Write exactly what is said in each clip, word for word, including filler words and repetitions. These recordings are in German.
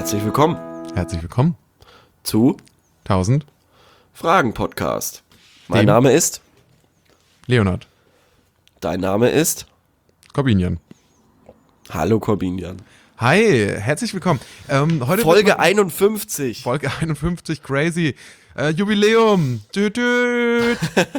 Herzlich willkommen Herzlich willkommen zu tausend Fragen Podcast. Mein Dem Name ist, Leonhard dein Name ist, Corbinian. hallo Corbinian. Hi, herzlich willkommen. Ähm, heute Folge wird mal- einundfünfzig. Folge einundfünfzig, crazy. Äh, Jubiläum. Tüt, tüt.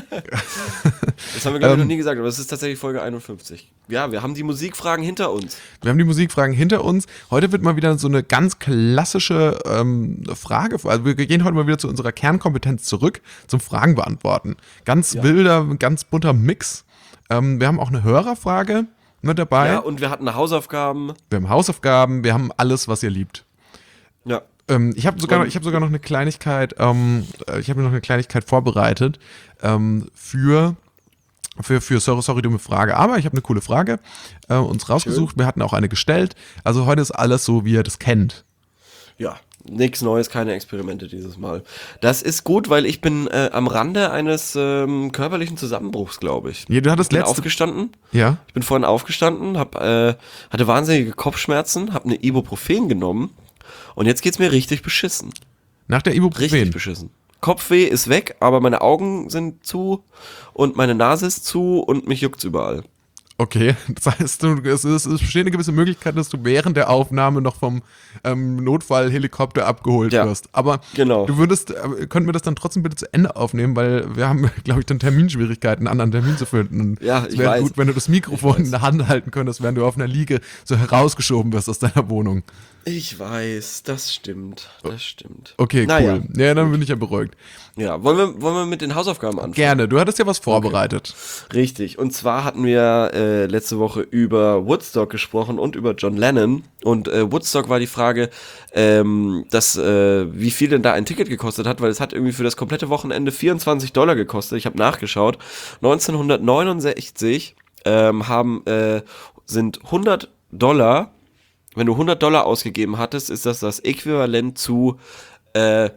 Das haben wir, glaube ich, Ähm, noch nie gesagt, aber es ist tatsächlich Folge einundfünfzig. Ja, wir haben die Musikfragen hinter uns. Wir haben die Musikfragen hinter uns. Heute wird mal wieder so eine ganz klassische ähm, Frage. Also wir gehen heute mal wieder zu unserer Kernkompetenz zurück, zum Fragen beantworten. Ganz Ja. wilder, ganz bunter Mix. Ähm, wir haben auch eine Hörerfrage mit dabei. Ja, und wir hatten Hausaufgaben. Wir haben Hausaufgaben, wir haben alles, was ihr liebt. Ja. Ähm, ich habe sogar, Und- ich habe sogar noch eine Kleinigkeit, ähm, äh, ich habe mir noch eine Kleinigkeit vorbereitet ähm, für, für, für sorry, sorry, dumme Frage, aber ich habe eine coole Frage äh, uns rausgesucht. Wir hatten auch eine gestellt. Also heute ist alles so, wie ihr das kennt. Ja, nichts Neues, keine Experimente dieses Mal. Das ist gut, weil ich bin äh, am Rande eines ähm, körperlichen Zusammenbruchs, glaube ich. Ja, du hattest Ich bin letzte, aufgestanden. ja, Ich bin vorhin aufgestanden, hab, äh, hatte wahnsinnige Kopfschmerzen, habe eine Ibuprofen genommen und jetzt geht's mir richtig beschissen. nach der Richtig Ibuprofen. beschissen. Kopfweh ist weg, aber meine Augen sind zu und meine Nase ist zu und mich juckt's überall. Okay, das heißt, du, es, ist, es besteht eine gewisse Möglichkeit, dass du während der Aufnahme noch vom ähm, Notfallhelikopter abgeholt Ja, wirst. Aber genau. du würdest, äh, könnten wir das dann trotzdem bitte zu Ende aufnehmen, weil wir haben, glaube ich, dann Terminschwierigkeiten, einen anderen Termin zu finden. Und Ja, es ich wäre weiß. gut, wenn du das Mikrofon in der Hand halten könntest, während du auf einer Liege so herausgeschoben wirst aus deiner Wohnung. Ich weiß, das stimmt, das stimmt. Okay, Naja, cool. Ja, dann bin ich ja beruhigt. Ja, wollen wir, wollen wir mit den Hausaufgaben anfangen? Gerne, du hattest ja was vorbereitet. Richtig. Und zwar hatten wir äh, letzte Woche über Woodstock gesprochen und über John Lennon. Und äh, Woodstock war die Frage, ähm, dass, äh, wie viel denn da ein Ticket gekostet hat, weil es hat irgendwie für das komplette Wochenende vierundzwanzig Dollar gekostet. Ich habe nachgeschaut. neunzehnhundertneunundsechzig ähm, haben, äh, sind hundert Dollar, wenn du hundert Dollar ausgegeben hattest, ist das das Äquivalent zu äh,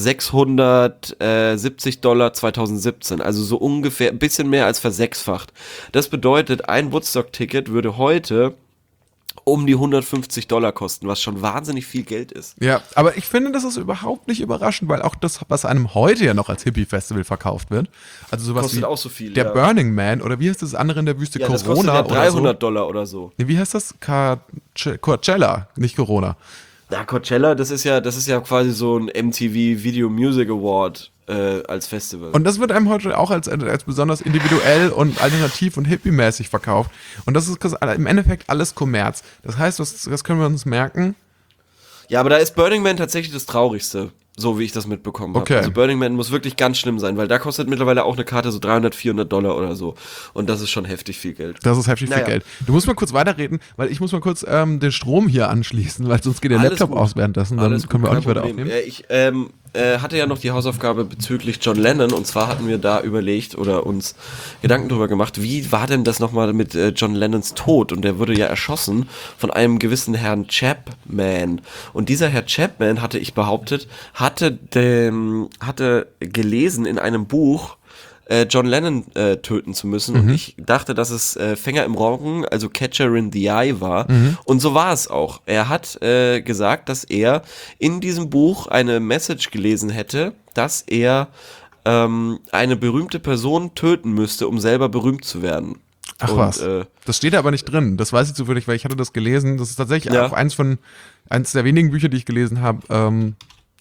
sechshundertsiebzig Dollar zweitausendsiebzehn, also so ungefähr ein bisschen mehr als versechsfacht. Das bedeutet, ein Woodstock-Ticket würde heute um die hundertfünfzig Dollar kosten, was schon wahnsinnig viel Geld ist. Ja, aber ich finde, das ist überhaupt nicht überraschend, weil auch das, was einem heute ja noch als Hippie-Festival verkauft wird, also sowas Kostet wie auch so viel, der ja. Burning Man oder wie heißt das andere in der Wüste, Ja, das kostet Corona ja dreihundert oder so? Dollar oder so. Nee, wie heißt das? Car- Coachella, nicht Corona. Na, Coachella, das ist ja, das ist ja quasi so ein M T V Video Music Award äh, als Festival. Und das wird einem heute auch als, als besonders individuell und alternativ und hippie-mäßig verkauft. Und das ist im Endeffekt alles Kommerz. Das heißt, das, das können wir uns merken. Ja, aber da ist Burning Man tatsächlich das Traurigste, so wie ich das mitbekommen habe. Okay. Also Burning Man muss wirklich ganz schlimm sein, weil da kostet mittlerweile auch eine Karte so dreihundert, vierhundert Dollar oder so. Und das ist schon heftig viel Geld. Das ist heftig Naja. viel Geld. Du musst mal kurz weiterreden, weil ich muss mal kurz ähm, den Strom hier anschließen, weil sonst geht der Alles Laptop gut. aus währenddessen. Dann Alles gut, können wir auch kein nicht weiter Problem. aufnehmen. Äh, ich ähm, äh, hatte ja noch die Hausaufgabe bezüglich John Lennon und zwar hatten wir da überlegt oder uns Gedanken drüber gemacht, wie war denn das nochmal mit äh, John Lennons Tod? Und der wurde ja erschossen von einem gewissen Herrn Chapman. Und dieser Herr Chapman, hatte ich behauptet, hatte, dem, hatte gelesen in einem Buch, äh, John Lennon äh, töten zu müssen. Und ich dachte, dass es äh, Fänger im Roggen, also Catcher in the Eye war. Und so war es auch. Er hat äh, gesagt, dass er in diesem Buch eine Message gelesen hätte, dass er ähm, eine berühmte Person töten müsste, um selber berühmt zu werden. Ach Und, was. Äh, Das steht da aber nicht drin. Das weiß ich zufällig, weil ich hatte das gelesen. Das ist tatsächlich Ja. auch eins von eins der wenigen Bücher, die ich gelesen habe. Ähm,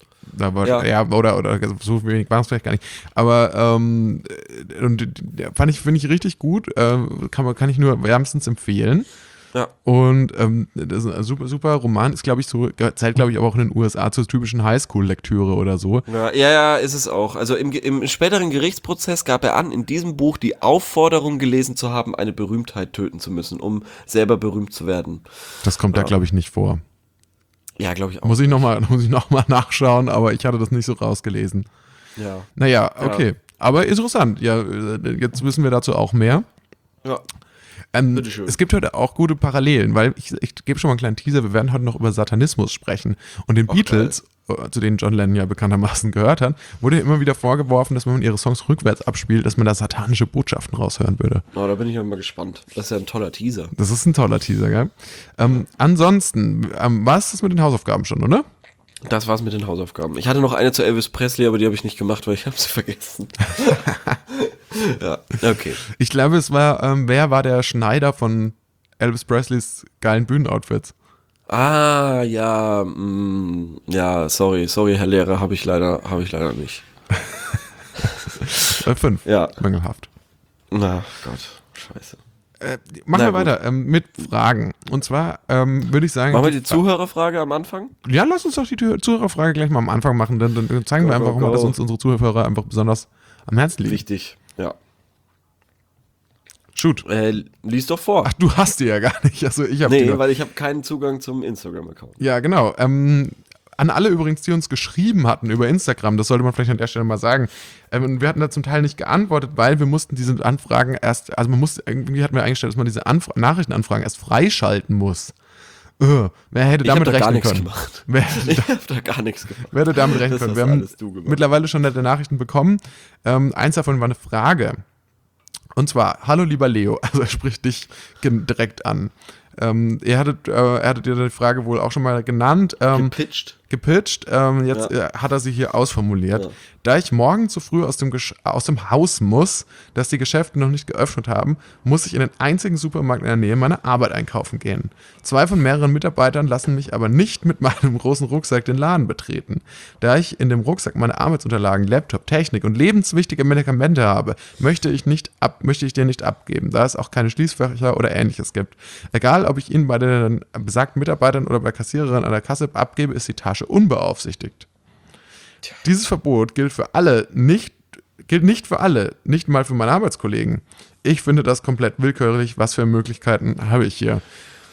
da war, ja. Ja. oder, oder so wenig war es vielleicht gar nicht. Aber ähm, und der fand ich, finde ich richtig gut. Ähm, kann, man, kann ich nur wärmstens empfehlen. ja. Und ähm, das ist ein super, super Roman. Ist, glaube ich, so, zählt, glaube ich, aber auch in den U S A zur typischen Highschool-Lektüre oder so. Ja, ja, ja, ist es auch. Also im, im späteren Gerichtsprozess gab er an, in diesem Buch die Aufforderung gelesen zu haben, eine Berühmtheit töten zu müssen, um selber berühmt zu werden. Das kommt da, Ja. glaube ich, nicht vor. Ja, glaube ich auch. Muss ich nochmal noch mal nachschauen, aber ich hatte das nicht so rausgelesen. Ja. Naja, okay. Aber interessant. Ja, äh, jetzt wissen wir dazu auch mehr. Ja. Ähm, Bitteschön. es gibt heute auch gute Parallelen, weil ich, ich gebe schon mal einen kleinen Teaser, wir werden heute noch über Satanismus sprechen. Und den Ach, Beatles, äh, zu denen John Lennon ja bekanntermaßen gehört hat, wurde immer wieder vorgeworfen, dass wenn man ihre Songs rückwärts abspielt, dass man da satanische Botschaften raushören würde. Oh, da bin ich ja mal gespannt. Das ist ja ein toller Teaser. Das ist ein toller Teaser, gell? Ähm, ansonsten, ähm, war es das mit den Hausaufgaben schon, oder? Das war's mit den Hausaufgaben. Ich hatte noch eine zu Elvis Presley, aber die habe ich nicht gemacht, weil ich habe sie vergessen. Ja, okay. Ich glaube, es war, ähm, wer war der Schneider von Elvis Presleys geilen Bühnenoutfits? Ah, ja, mh, ja, sorry, sorry, Herr Lehrer, habe ich leider, habe ich leider nicht. Äh, fünf. Ja. Mangelhaft. Na Gott, scheiße. Äh, machen Na wir gut. weiter ähm, mit Fragen. Und zwar ähm, würde ich sagen. Machen wir die Zuhörerfrage am Anfang? Ja, lass uns doch die Tür- Zuhörerfrage gleich mal am Anfang machen. Dann, dann dann zeigen Go, wir einfach go, mal, go. dass uns unsere Zuhörer einfach besonders am Herzen liegen. Wichtig, ja. Shoot. Äh, lies doch vor. Ach, du hast die ja gar nicht. Also ich habe nee, die noch. weil ich habe keinen Zugang zum Instagram-Account. Ja, genau. Ähm, an alle übrigens, die uns geschrieben hatten über Instagram, das sollte man vielleicht an der Stelle mal sagen. Ähm, wir hatten da zum Teil nicht geantwortet, weil wir mussten diese Anfragen erst, also man musste, irgendwie hatten wir eingestellt, dass man diese Anfra- Nachrichtenanfragen erst freischalten muss. Öh, wer hätte Ich hab damit da gar rechnen nichts können? gemacht. Wer, Ich habe da gar nichts gemacht. wer hätte damit rechnen Das können? hast Wir haben alles du gemacht. mittlerweile schon nette Nachrichten bekommen. Ähm, eins davon war eine Frage. Und zwar, hallo lieber Leo, also er spricht dich gen- direkt an. Ähm, ihr hattet, äh, er hattet dir die Frage wohl auch schon mal genannt. Ähm, Gepitcht. gepitcht. Ähm, jetzt Ja. äh, hat er sie hier ausformuliert. Ja. Da ich morgen zu früh aus dem, Gesch- aus dem Haus muss, dass die Geschäfte noch nicht geöffnet haben, muss ich in den einzigen Supermarkt in der Nähe meiner Arbeit einkaufen gehen. Zwei von mehreren Mitarbeitern lassen mich aber nicht mit meinem großen Rucksack den Laden betreten. Da ich in dem Rucksack meine Arbeitsunterlagen, Laptop, Technik und lebenswichtige Medikamente habe, möchte ich, nicht ab, möchte ich dir nicht abgeben, da es auch keine Schließfächer oder ähnliches gibt. Egal, ob ich ihn bei den besagten Mitarbeitern oder bei Kassiererinnen an der Kasse abgebe, ist die Tasche unbeaufsichtigt. Dieses Verbot gilt für alle, nicht, gilt nicht für alle, nicht mal für meine Arbeitskollegen. Ich finde das komplett willkürlich. Was für Möglichkeiten habe ich hier?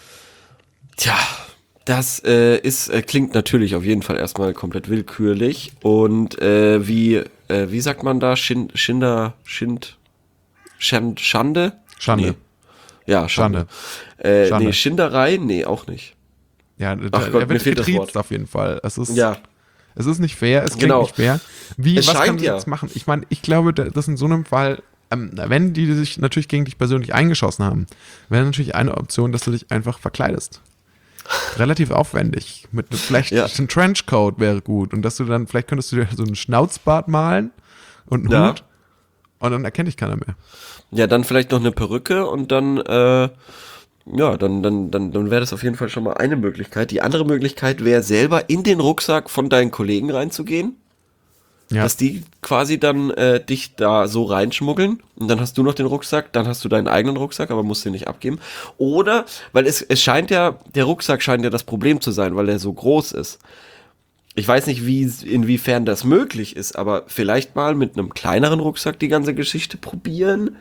Tja, das äh, ist, äh, klingt natürlich auf jeden Fall erstmal komplett willkürlich. Und äh, wie, äh, wie sagt man da? Schind, Schinder, Schind, Schand, Schande? Schande. Nee. Ja, Schande. Schande. Äh, Schande. Nee, Schinderei? Nee, auch nicht. Ja, da, Ach Gott, er mir wird fehlt das getriezt Wort. auf jeden Fall. Es ist, Ja. es ist nicht fair, es klingt Genau. nicht fair. Wie, Es was scheint kann ich ja. jetzt machen? Ich meine, ich glaube, da- dass in so einem Fall, ähm, wenn die sich natürlich gegen dich persönlich eingeschossen haben, wäre natürlich eine Option, dass du dich einfach verkleidest. Relativ aufwendig. Mit einem, vielleicht Ja. ein Trenchcoat wäre gut. Und dass du dann, vielleicht könntest du dir so einen Schnauzbart malen und einen Ja. Hut. Und dann erkennt dich keiner mehr. Ja, dann vielleicht noch eine Perücke und dann, äh, ja, dann, dann, dann, dann wäre das auf jeden Fall schon mal eine Möglichkeit. Die andere Möglichkeit wäre, selber in den Rucksack von deinen Kollegen reinzugehen, Ja. dass die quasi dann äh, dich da so reinschmuggeln und dann hast du noch den Rucksack, dann hast du deinen eigenen Rucksack, aber musst den nicht abgeben. Oder, weil es, es scheint ja, der Rucksack scheint ja das Problem zu sein, weil er so groß ist. Ich weiß nicht, wie, inwiefern das möglich ist, aber vielleicht mal mit einem kleineren Rucksack die ganze Geschichte probieren,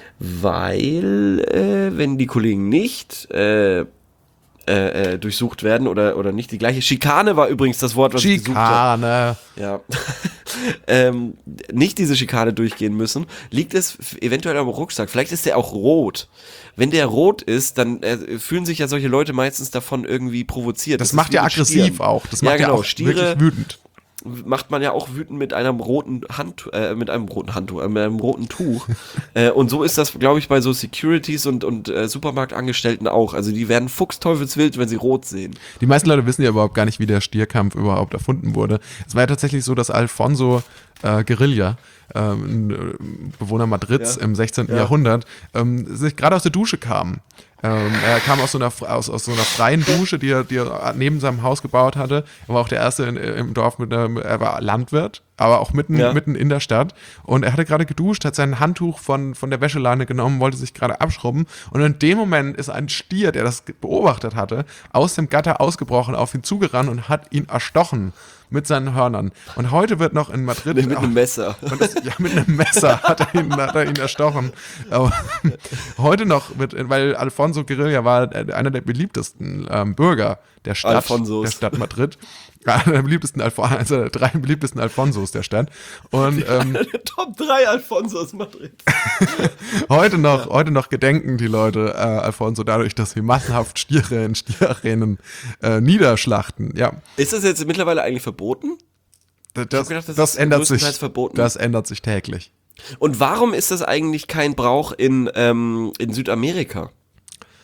weil äh, wenn die Kollegen nicht äh, äh, äh, durchsucht werden oder, oder nicht die gleiche, Schikane war übrigens das Wort, was ich gesucht habe. Schikane. Ja. ähm, nicht diese Schikane durchgehen müssen, liegt es f- eventuell am Rucksack. Vielleicht ist der auch rot. Wenn der rot ist, dann äh, fühlen sich ja solche Leute meistens davon irgendwie provoziert. Das, ist macht wie ja mit aggressiv Stieren. auch. Das Ja, macht ja, genau. auch Stiere wirklich wütend. macht man ja auch wütend mit einem roten Hand, äh, mit einem roten Handtuch, äh, mit einem roten Tuch. äh, und so ist das, glaube ich, bei so Securities und, und äh, Supermarktangestellten auch. Also die werden fuchsteufelswild, wenn sie rot sehen. Die meisten Leute wissen ja überhaupt gar nicht, wie der Stierkampf überhaupt erfunden wurde. Es war ja tatsächlich so, dass Alfonso äh, Guerilla, ähm, ein äh, Bewohner Madrids Ja. im sechzehnten. Ja. Jahrhundert, ähm, sich gerade aus der Dusche kam. Ähm, er kam aus so, einer, aus, aus so einer freien Dusche, die er, die er neben seinem Haus gebaut hatte. Er war auch der Erste in, im Dorf, mit einem, er war Landwirt, aber auch mitten, Ja. mitten in der Stadt. Und er hatte gerade geduscht, hat sein Handtuch von, von der Wäscheleine genommen, wollte sich gerade abschrubben. Und in dem Moment ist ein Stier, der das beobachtet hatte, aus dem Gatter ausgebrochen, auf ihn zugerannt und hat ihn erstochen mit seinen Hörnern. Und heute wird noch in Madrid... Mit, mit einem Messer. Und das, ja, mit einem Messer hat er ihn, hat er ihn erstochen. Aber heute noch, wird, weil Alfonso Guerilla war einer der beliebtesten ähm, Bürger der Stadt, Alfonsos. der Stadt Madrid. Einer der beliebtesten, Alfo- also der drei beliebtesten Alfonsos der Stadt. Und ähm, Der Top drei Alfonsos Madrid. heute noch, heute noch gedenken die Leute äh, Alfonso dadurch, dass sie massenhaft Stiere in Stierarenen äh, niederschlachten. Ja, Ist das jetzt mittlerweile eigentlich verboten? das, hab gedacht, das das ist ändert sich. größtenteils verboten. Das ändert sich täglich. Und warum ist das eigentlich kein Brauch in, ähm, in Südamerika?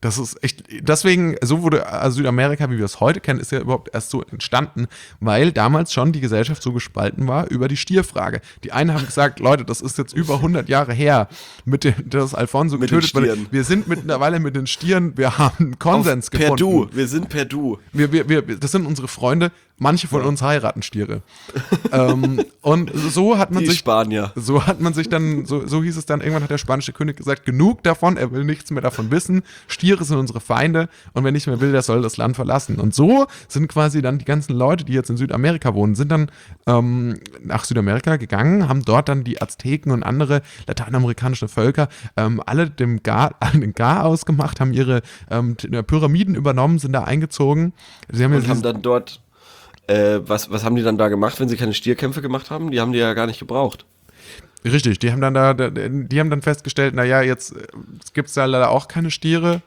Das ist echt, deswegen, so wurde also Südamerika, wie wir es heute kennen, ist ja überhaupt erst so entstanden, weil damals schon die Gesellschaft so gespalten war über die Stierfrage. Die einen haben gesagt, Leute, das ist jetzt über hundert Jahre her, mit dem, dass Alfonso Mit getötet den wurde. Stieren. Wir sind mittlerweile mit den Stieren, wir haben einen Konsens Auf, per gefunden. Du, wir sind per Du. Wir, wir, wir, das sind unsere Freunde, manche von uns heiraten Stiere. ähm, und so hat man Die sich Spanier. So hat man sich dann, so, so hieß es dann, irgendwann hat der spanische König gesagt, genug davon, er will nichts mehr davon wissen, Stiere sind unsere Feinde und wer nicht mehr will, der soll das Land verlassen. Und so sind quasi dann die ganzen Leute, die jetzt in Südamerika wohnen, sind dann ähm, nach Südamerika gegangen, haben dort dann die Azteken und andere lateinamerikanische Völker ähm, alle dem Gar, den Garaus gemacht, haben ihre ähm, Pyramiden übernommen, sind da eingezogen. Sie haben, Und ja haben dann dort, äh, was, was haben die dann da gemacht, wenn sie keine Stierkämpfe gemacht haben? Die haben die ja gar nicht gebraucht. Richtig, die haben dann da, die haben dann festgestellt, naja, jetzt gibt es da leider auch keine Stiere.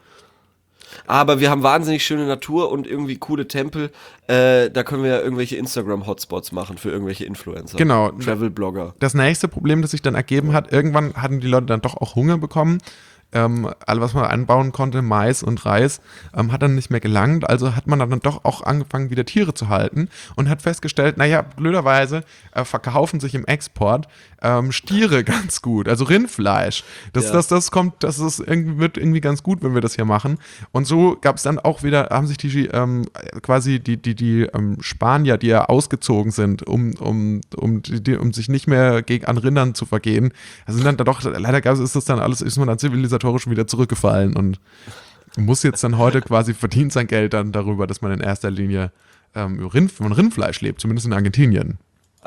Aber wir haben wahnsinnig schöne Natur und irgendwie coole Tempel. Äh, da können wir ja irgendwelche Instagram-Hotspots machen für irgendwelche Influencer. Genau. Travel-Blogger. Das nächste Problem, das sich dann ergeben hat, irgendwann hatten die Leute dann doch auch Hunger bekommen. Ähm, alles, was man anbauen konnte, Mais und Reis, ähm, hat dann nicht mehr gelangt. Also hat man dann doch auch angefangen, wieder Tiere zu halten und hat festgestellt, naja, blöderweise äh, verkaufen sich im Export ähm, Stiere ganz gut, also Rindfleisch. Das, Ja. das, das kommt, das ist irgendwie, wird irgendwie ganz gut, wenn wir das hier machen. Und so gab es dann auch wieder, haben sich die ähm, quasi die, die, die ähm, Spanier, die ja ausgezogen sind, um, um, um, die, um sich nicht mehr gegen an Rindern zu vergehen, sind dann da doch, leider gab es, ist das dann alles, ist man dann zivilisatorisch wieder zurückgefallen und muss jetzt dann heute quasi verdient sein Geld dann darüber, dass man in erster Linie ähm, Rind, von Rindfleisch lebt, zumindest in Argentinien.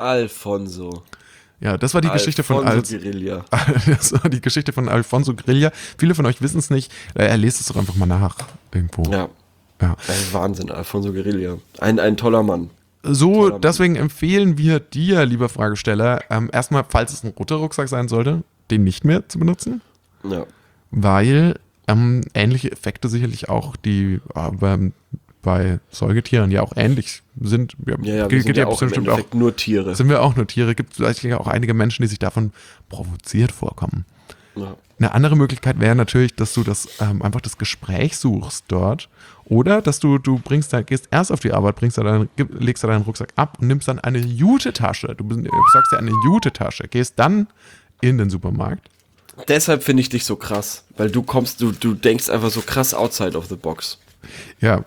Alfonso. Ja, das war die Geschichte von Alfonso Al- Guerilla. das war die Geschichte von Alfonso Guerilla. Viele von euch wissen es nicht. Er lest es doch einfach mal nach irgendwo. Ja. Ja. Ey, Wahnsinn, Alfonso Guerilla. Ein, ein toller Mann. So, deswegen empfehlen wir dir, lieber Fragesteller, ähm, erstmal, falls es ein roter Rucksack sein sollte, den nicht mehr zu benutzen. Ja. Weil ähm, ähnliche Effekte sicherlich auch, die äh, bei, bei Säugetieren ja auch ähnlich sind. Ja, Ja, ja, wir gilt sind ja auch im bestimmt Endeffekt nur Tiere. Sind wir auch nur Tiere. Gibt vielleicht auch einige Menschen, die sich davon provoziert vorkommen. Ja. Eine andere Möglichkeit wäre natürlich, dass du das ähm, einfach das Gespräch suchst dort. Oder dass du, du bringst da, gehst erst auf die Arbeit, bringst da deinen, gib- legst da deinen Rucksack ab und nimmst dann eine Jute-Tasche. Du bist- sagst dir eine Jute-Tasche, gehst dann in den Supermarkt. Deshalb finde ich dich so krass, weil du kommst, du, du denkst einfach so krass outside of the box. Ja,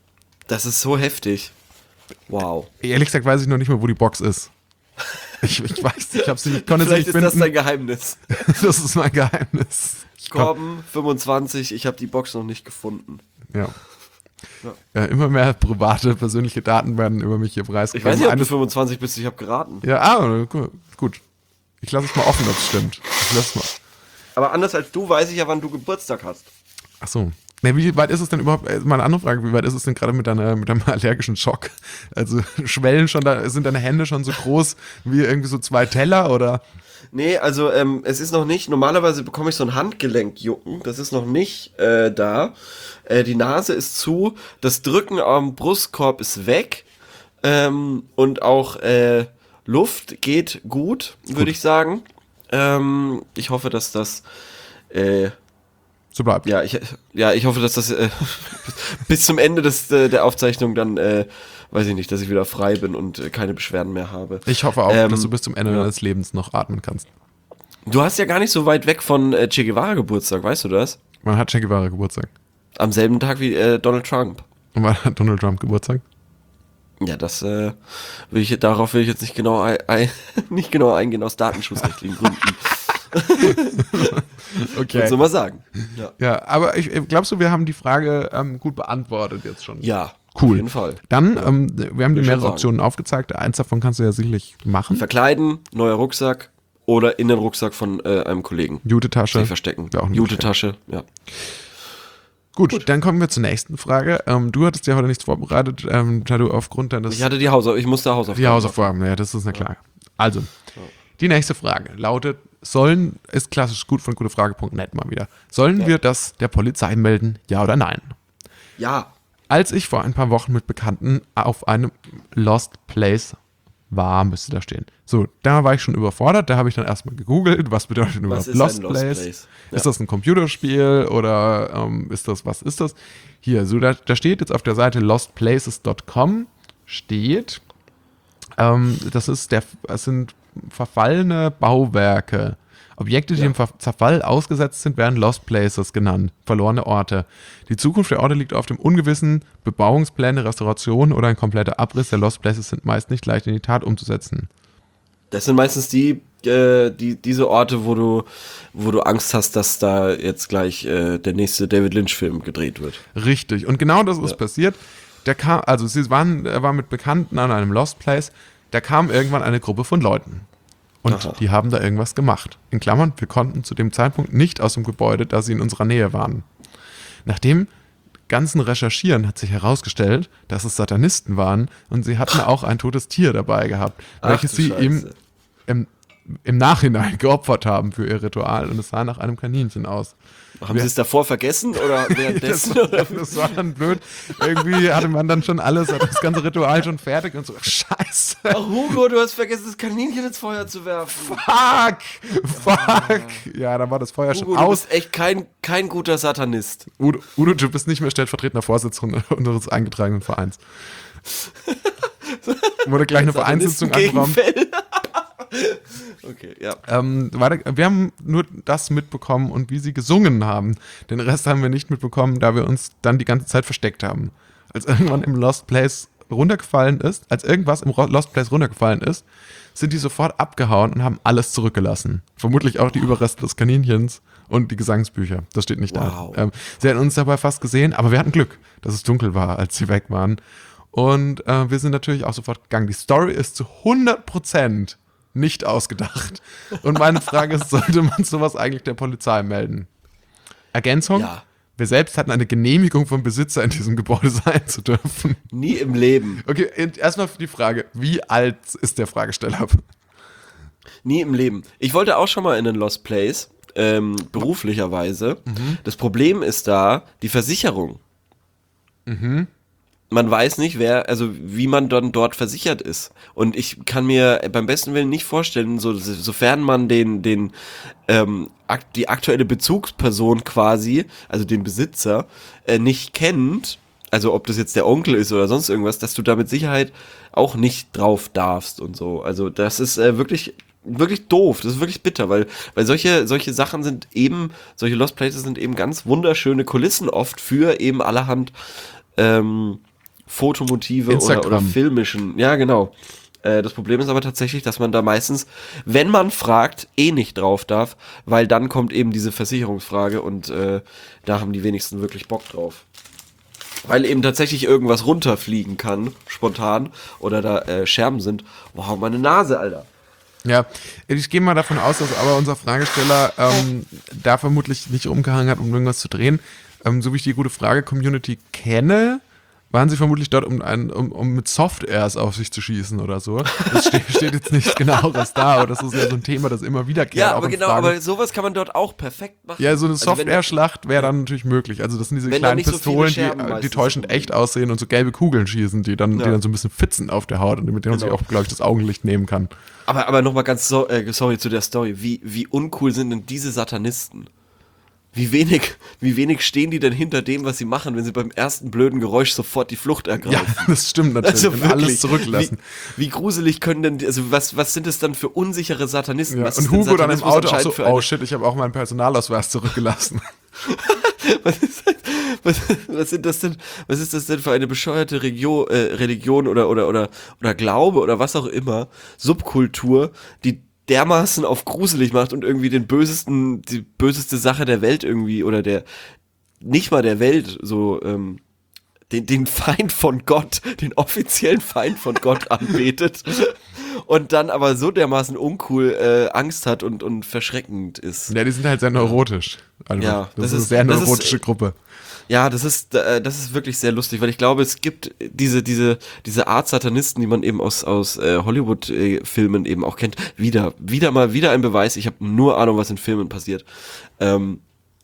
Das ist so heftig. Wow. ehrlich gesagt weiß ich noch nicht mal, wo die Box ist. Ich, ich weiß nicht, ich, hab's nicht, ich konnte sie Vielleicht nicht ist das finden. dein Geheimnis. Das ist mein Geheimnis. Ich komm, Korben fünfundzwanzig, ich habe die Box noch nicht gefunden. ja. Ja. Ja, immer mehr private, persönliche Daten werden über mich hier Ich preisgegeben. weiß nicht, ob du Eines- fünfundzwanzig bist, ich habe geraten. Ja, ah, gu- gut. Ich lasse es mal offen, ob es stimmt. Ich lasse es mal. Aber anders als du weiß ich ja, wann du Geburtstag hast. Ach so. Ne, wie weit ist es denn überhaupt, äh, mal eine andere Frage, wie weit ist es denn gerade mit, deiner, mit deinem allergischen Schock? Also schwellen schon, da sind deine Hände schon so groß wie irgendwie so zwei Teller oder? Nee, also ähm, es ist noch nicht, normalerweise bekomme ich so ein Handgelenkjucken, das ist noch nicht äh, da. Äh, die Nase ist zu, das Drücken am Brustkorb ist weg ähm, und auch äh, Luft geht gut, würde ich sagen. Ähm, ich hoffe, dass das äh, So bleibt. ja, ich, ja, ich hoffe, dass das äh, bis zum Ende des, äh, der Aufzeichnung dann, äh, weiß ich nicht, dass ich wieder frei bin und äh, keine Beschwerden mehr habe. Ich hoffe auch, Ähm, dass du bis zum Ende ja. deines Lebens noch atmen kannst. Du hast ja gar nicht so weit weg von äh, Che Guevara Geburtstag, weißt du das? Wann hat Che Guevara Geburtstag? Am selben Tag wie äh, Donald Trump. Und wann hat Donald Trump Geburtstag? Ja, das äh, will ich, darauf will ich jetzt nicht genau, ein, ein, nicht genau eingehen, aus datenschutzrechtlichen Gründen. Okay. Kannst du mal sagen. Ja, Ja, aber ich, glaubst du, wir haben die Frage ähm, gut beantwortet jetzt schon? ja Cool. auf jeden Fall. Dann, ähm, wir haben dir schon mehrere sagen. Optionen aufgezeigt. Eins davon kannst du ja sicherlich machen. Verkleiden, neuer Rucksack oder in den Rucksack von äh, einem Kollegen. Jute-Tasche. Sich verstecken. Wäre auch eine Jute-Tasche, ja. Gut, dann kommen wir zur nächsten Frage. Ähm, du hattest ja heute nichts vorbereitet, ähm, da du aufgrund deines Ich hatte die Hausaufgaben, ich musste Hausaufgaben die Hausaufgaben, ja, das ist na klar. Also, die nächste Frage lautet, sollen, ist klassisch gut von gutefrage punkt net mal wieder, sollen Ja. wir das der Polizei melden, ja oder nein? Ja, Als ich vor ein paar Wochen mit Bekannten auf einem Lost Place war, müsste da stehen. So, da war ich schon überfordert, da habe ich dann erstmal gegoogelt, was bedeutet überhaupt Lost, Lost Place? Place? Ja. Ist das ein Computerspiel oder ähm, ist das, was ist das? Hier, so da, da steht jetzt auf der Seite lost places dot com steht, ähm, das ist der, das sind verfallene Bauwerke. Objekte, die ja. dem Zerfall ausgesetzt sind, werden Lost Places genannt, verlorene Orte. Die Zukunft der Orte liegt auf dem Ungewissen. Bebauungspläne, Restauration oder ein kompletter Abriss der Lost Places sind meist nicht leicht in die Tat umzusetzen. Das sind meistens die, äh, die diese Orte, wo du, wo du Angst hast, dass da jetzt gleich äh, der nächste David Lynch-Film gedreht wird. Richtig. Und genau das ist ja. passiert. Der kam, also sie waren, er war mit Bekannten an einem Lost Place. Da kam irgendwann eine Gruppe von Leuten. Und Aha. die haben da irgendwas gemacht. In Klammern, wir konnten zu dem Zeitpunkt nicht aus dem Gebäude, da sie in unserer Nähe waren. Nach dem ganzen Recherchieren hat sich herausgestellt, dass es Satanisten waren und sie hatten auch ein totes Tier dabei gehabt, Ach, welches sie ihm im, im Nachhinein geopfert haben für ihr Ritual und es sah nach einem Kaninchen aus. Haben wir, Sie es davor vergessen oder währenddessen? das, war, das war dann blöd. Irgendwie hatte man dann schon alles, hat das ganze Ritual schon fertig und so, scheiße. Ach Hugo, du hast vergessen, das Kaninchen ins Feuer zu werfen. Fuck! Fuck! Ja, dann war das Feuer Hugo, schon aus. Du bist echt kein, kein guter Satanist. Udo, Udo, du bist nicht mehr stellvertretender Vorsitzender unseres eingetragenen Vereins. Wurde gleich eine Vereinssitzung angeräumt. Okay, ja. Ähm, warte, wir haben nur das mitbekommen und wie sie gesungen haben. Den Rest haben wir nicht mitbekommen, da wir uns dann die ganze Zeit versteckt haben. Als irgendwann im Lost Place runtergefallen ist, als irgendwas im Lost Place runtergefallen ist, sind die sofort abgehauen und haben alles zurückgelassen. Vermutlich auch die Überreste des Kaninchens und die Gesangsbücher. Das steht nicht wow. da. Ähm, sie hätten uns dabei fast gesehen, aber wir hatten Glück, dass es dunkel war, als sie weg waren. Und äh, wir sind natürlich auch sofort gegangen. Die Story ist zu hundert Prozent nicht ausgedacht. Und meine Frage ist, sollte man sowas eigentlich der Polizei melden? Ergänzung? Ja. Wir selbst hatten eine Genehmigung vom Besitzer, in diesem Gebäude sein zu dürfen. Nie im Leben. Okay, erstmal die Frage, wie alt ist der Fragesteller? Nie im Leben. Ich wollte auch schon mal in einen Lost Place, ähm, beruflicherweise. Mhm. Das Problem ist da die Versicherung. Mhm. Man weiß nicht, wer, also wie man dann dort versichert ist. Und ich kann mir beim besten Willen nicht vorstellen, so, sofern man den, den, ähm, akt, die aktuelle Bezugsperson quasi, also den Besitzer, äh, nicht kennt, also ob das jetzt der Onkel ist oder sonst irgendwas, dass du da mit Sicherheit auch nicht drauf darfst und so. Also das ist äh, wirklich, wirklich doof, das ist wirklich bitter, weil, weil solche, solche Sachen sind eben, solche Lost Places sind eben ganz wunderschöne Kulissen oft für eben allerhand, ähm, Fotomotive oder, oder filmischen, ja genau. Äh, das Problem ist aber tatsächlich, dass man da meistens, wenn man fragt, eh nicht drauf darf, weil dann kommt eben diese Versicherungsfrage und äh, da haben die wenigsten wirklich Bock drauf. Weil eben tatsächlich irgendwas runterfliegen kann, spontan, oder da äh, Scherben sind. Wow, meine Nase, Alter. Ja, ich gehe mal davon aus, dass aber unser Fragesteller ähm, da vermutlich nicht umgehangen hat, um irgendwas zu drehen. Ähm, so wie ich die gute Frage-Community kenne, waren sie vermutlich dort, um, ein, um, um mit Soft-Airs auf sich zu schießen oder so. Das steht, steht jetzt nicht genaueres da, aber das ist ja so ein Thema, das immer wieder kehrt. Ja, aber genau, Fragen. Aber sowas kann man dort auch perfekt machen. Ja, so eine Soft-Air-Schlacht wäre dann natürlich möglich. Also das sind diese kleinen Pistolen, so die, die täuschend echt aussehen und so gelbe Kugeln schießen, die dann, ja. die dann so ein bisschen fitzen auf der Haut und mit denen man genau. sich auch, glaube ich, das Augenlicht nehmen kann. Aber, aber nochmal ganz so, äh, sorry zu der Story. Wie, wie uncool sind denn diese Satanisten? Wie wenig, wie wenig stehen die denn hinter dem, was sie machen, wenn sie beim ersten blöden Geräusch sofort die Flucht ergreifen? Ja, das stimmt natürlich. Also wirklich, alles zurücklassen. Wie, wie gruselig können denn, die, also was, was sind es dann für unsichere Satanisten? Ja, was und Hugo dann im Auto auch so, oh shit, ich habe auch meinen Personalausweis zurückgelassen. was, ist das, was, was sind das denn, was ist das denn für eine bescheuerte Regio, äh, Religion oder, oder, oder, oder Glaube oder was auch immer, Subkultur, die dermaßen auf gruselig macht und irgendwie den bösesten, die böseste Sache der Welt irgendwie oder der, nicht mal der Welt, so, ähm, den, den Feind von Gott, den offiziellen Feind von Gott anbetet und dann aber so dermaßen uncool äh, Angst hat und, und verschreckend ist. Ja, die sind halt sehr neurotisch. Also, ja, das, das ist eine sehr neurotische ist, Gruppe. Ja, das ist, äh, das ist wirklich sehr lustig, weil ich glaube, es gibt diese, diese, diese Art Satanisten, die man eben aus, aus äh, Hollywood-Filmen eben auch kennt. Wieder, wieder mal, wieder ein Beweis. Ich habe nur Ahnung, was in Filmen passiert. Ähm,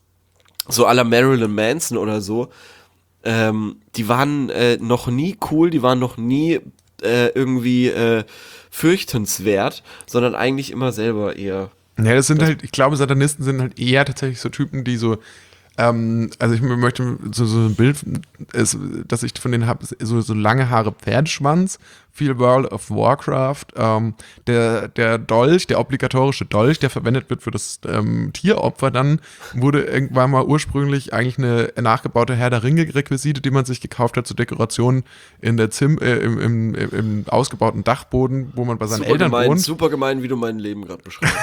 so à la Marilyn Manson oder so. Ähm, die waren äh, noch nie cool, die waren noch nie äh, irgendwie äh, fürchtenswert, sondern eigentlich immer selber eher. Ja, das sind das halt, ich glaube, Satanisten sind halt eher tatsächlich so Typen, die so, ähm, also ich möchte so, so ein Bild, ist, dass ich von denen habe, so, so lange Haare, Pferdeschwanz, viel World of Warcraft, ähm, der, der Dolch, der obligatorische Dolch, der verwendet wird für das ähm, Tieropfer, dann wurde irgendwann mal ursprünglich eigentlich eine nachgebaute Herr der Ringe-Requisite, die man sich gekauft hat zur Dekoration in der Zim, äh, im, im, im, im ausgebauten Dachboden, wo man bei seinen Super Eltern gemein, wohnt. super gemein, wie du mein Leben gerade beschreibst.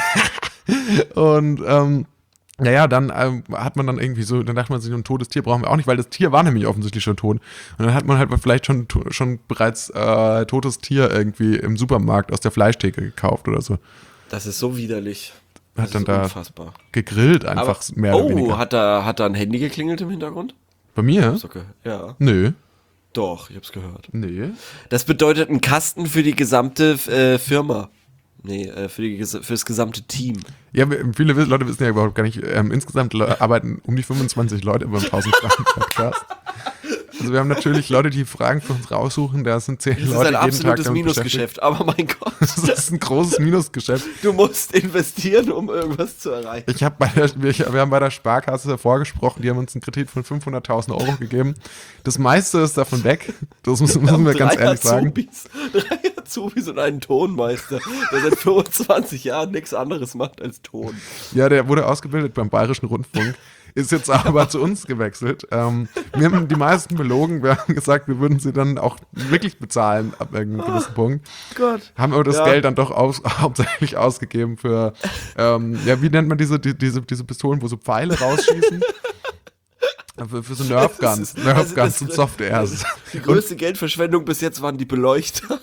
Und ähm, naja, dann ähm, hat man dann irgendwie so, dann dachte man sich, ein totes Tier brauchen wir auch nicht, weil das Tier war nämlich offensichtlich schon tot. Und dann hat man halt vielleicht schon, schon bereits äh, totes Tier irgendwie im Supermarkt aus der Fleischtheke gekauft oder so. Das ist so widerlich. Das Hat dann ist da unfassbar. gegrillt einfach Aber, mehr oder oh, weniger. hat da, hat da ein Handy geklingelt im Hintergrund? Bei mir? Okay. Ja. Nö. Doch, ich hab's gehört. Nee. Das bedeutet ein Kasten für die gesamte äh, Firma. Nee, äh, für, die, für das gesamte Team. Ja, viele Leute wissen ja überhaupt gar nicht, ähm, insgesamt le- arbeiten um die fünfundzwanzig Leute beim tausend Fragen Podcast. Also wir haben natürlich Leute, die Fragen für uns raussuchen, da sind zehn Das ist Leute ein jeden Tag absolutes damit Minusgeschäft, aber mein Gott. beschäftigt. Das ist ein großes Minusgeschäft. Du musst investieren, um irgendwas zu erreichen. Ich hab bei der, wir, wir haben bei der Sparkasse vorgesprochen, die haben uns einen Kredit von fünfhunderttausend Euro gegeben. Das meiste ist davon weg, das müssen, müssen wir ganz drei ehrlich sagen. Azubis, drei Azubis und einen Tonmeister, der seit fünfundzwanzig Jahren nichts anderes macht als Ton. Ja, der wurde ausgebildet beim Bayerischen Rundfunk, ist jetzt aber zu uns gewechselt. Ähm, wir haben die meisten belogen, wir haben gesagt, wir würden sie dann auch wirklich bezahlen ab irgendeinem gewissen Punkt. Gott. Haben aber das Ja. Geld dann doch aus, hauptsächlich ausgegeben für, ähm, ja, wie nennt man diese, die, diese, diese Pistolen, wo so Pfeile rausschießen? Für, für so Nerf Das Guns, ist- Nerf also Guns das- und Software. Die größte Geldverschwendung bis jetzt waren die Beleuchter.